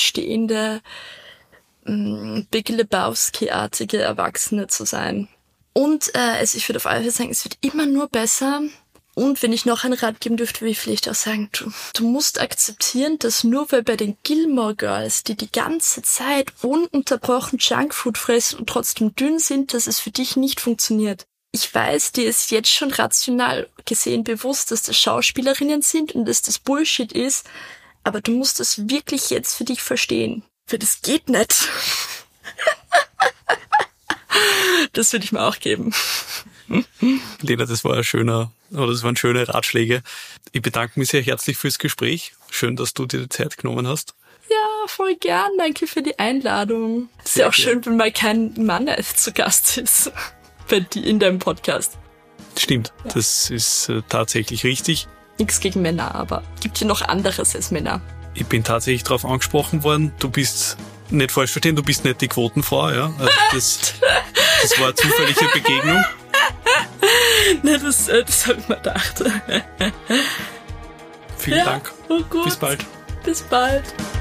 alleinstehende, Big Lebowski-artige Erwachsene zu sein. Und äh, also ich würde auf alle Fälle sagen, es wird immer nur besser. Und wenn ich noch einen Rat geben dürfte, würde ich vielleicht auch sagen, du, du musst akzeptieren, dass nur weil bei den Gilmore Girls, die die ganze Zeit ununterbrochen Junkfood fressen und trotzdem dünn sind, dass es für dich nicht funktioniert. Ich weiß, dir ist jetzt schon rational gesehen bewusst, dass das Schauspielerinnen sind und dass das Bullshit ist, aber du musst das wirklich jetzt für dich verstehen. Weil das geht nicht. Das würde ich mir auch geben. Lena, das war ein schöner, oder das waren schöne Ratschläge. Ich bedanke mich sehr herzlich fürs Gespräch. Schön, dass du dir die Zeit genommen hast. Ja, voll gern. Danke für die Einladung. Ist ja auch schön, wenn mal kein Mann zu Gast ist bei die in deinem Podcast. Stimmt, ja. Das ist äh, tatsächlich richtig. Nichts gegen Männer, aber gibt hier noch anderes als Männer. Ich bin tatsächlich darauf angesprochen worden. Du bist, nicht falsch verstehen, du bist nicht die Quotenfrau, ja. Also das, das war eine zufällige Begegnung. Nein, das, das habe ich mir gedacht. Vielen ja, Dank. Oh gut. Bis bald. Bis bald.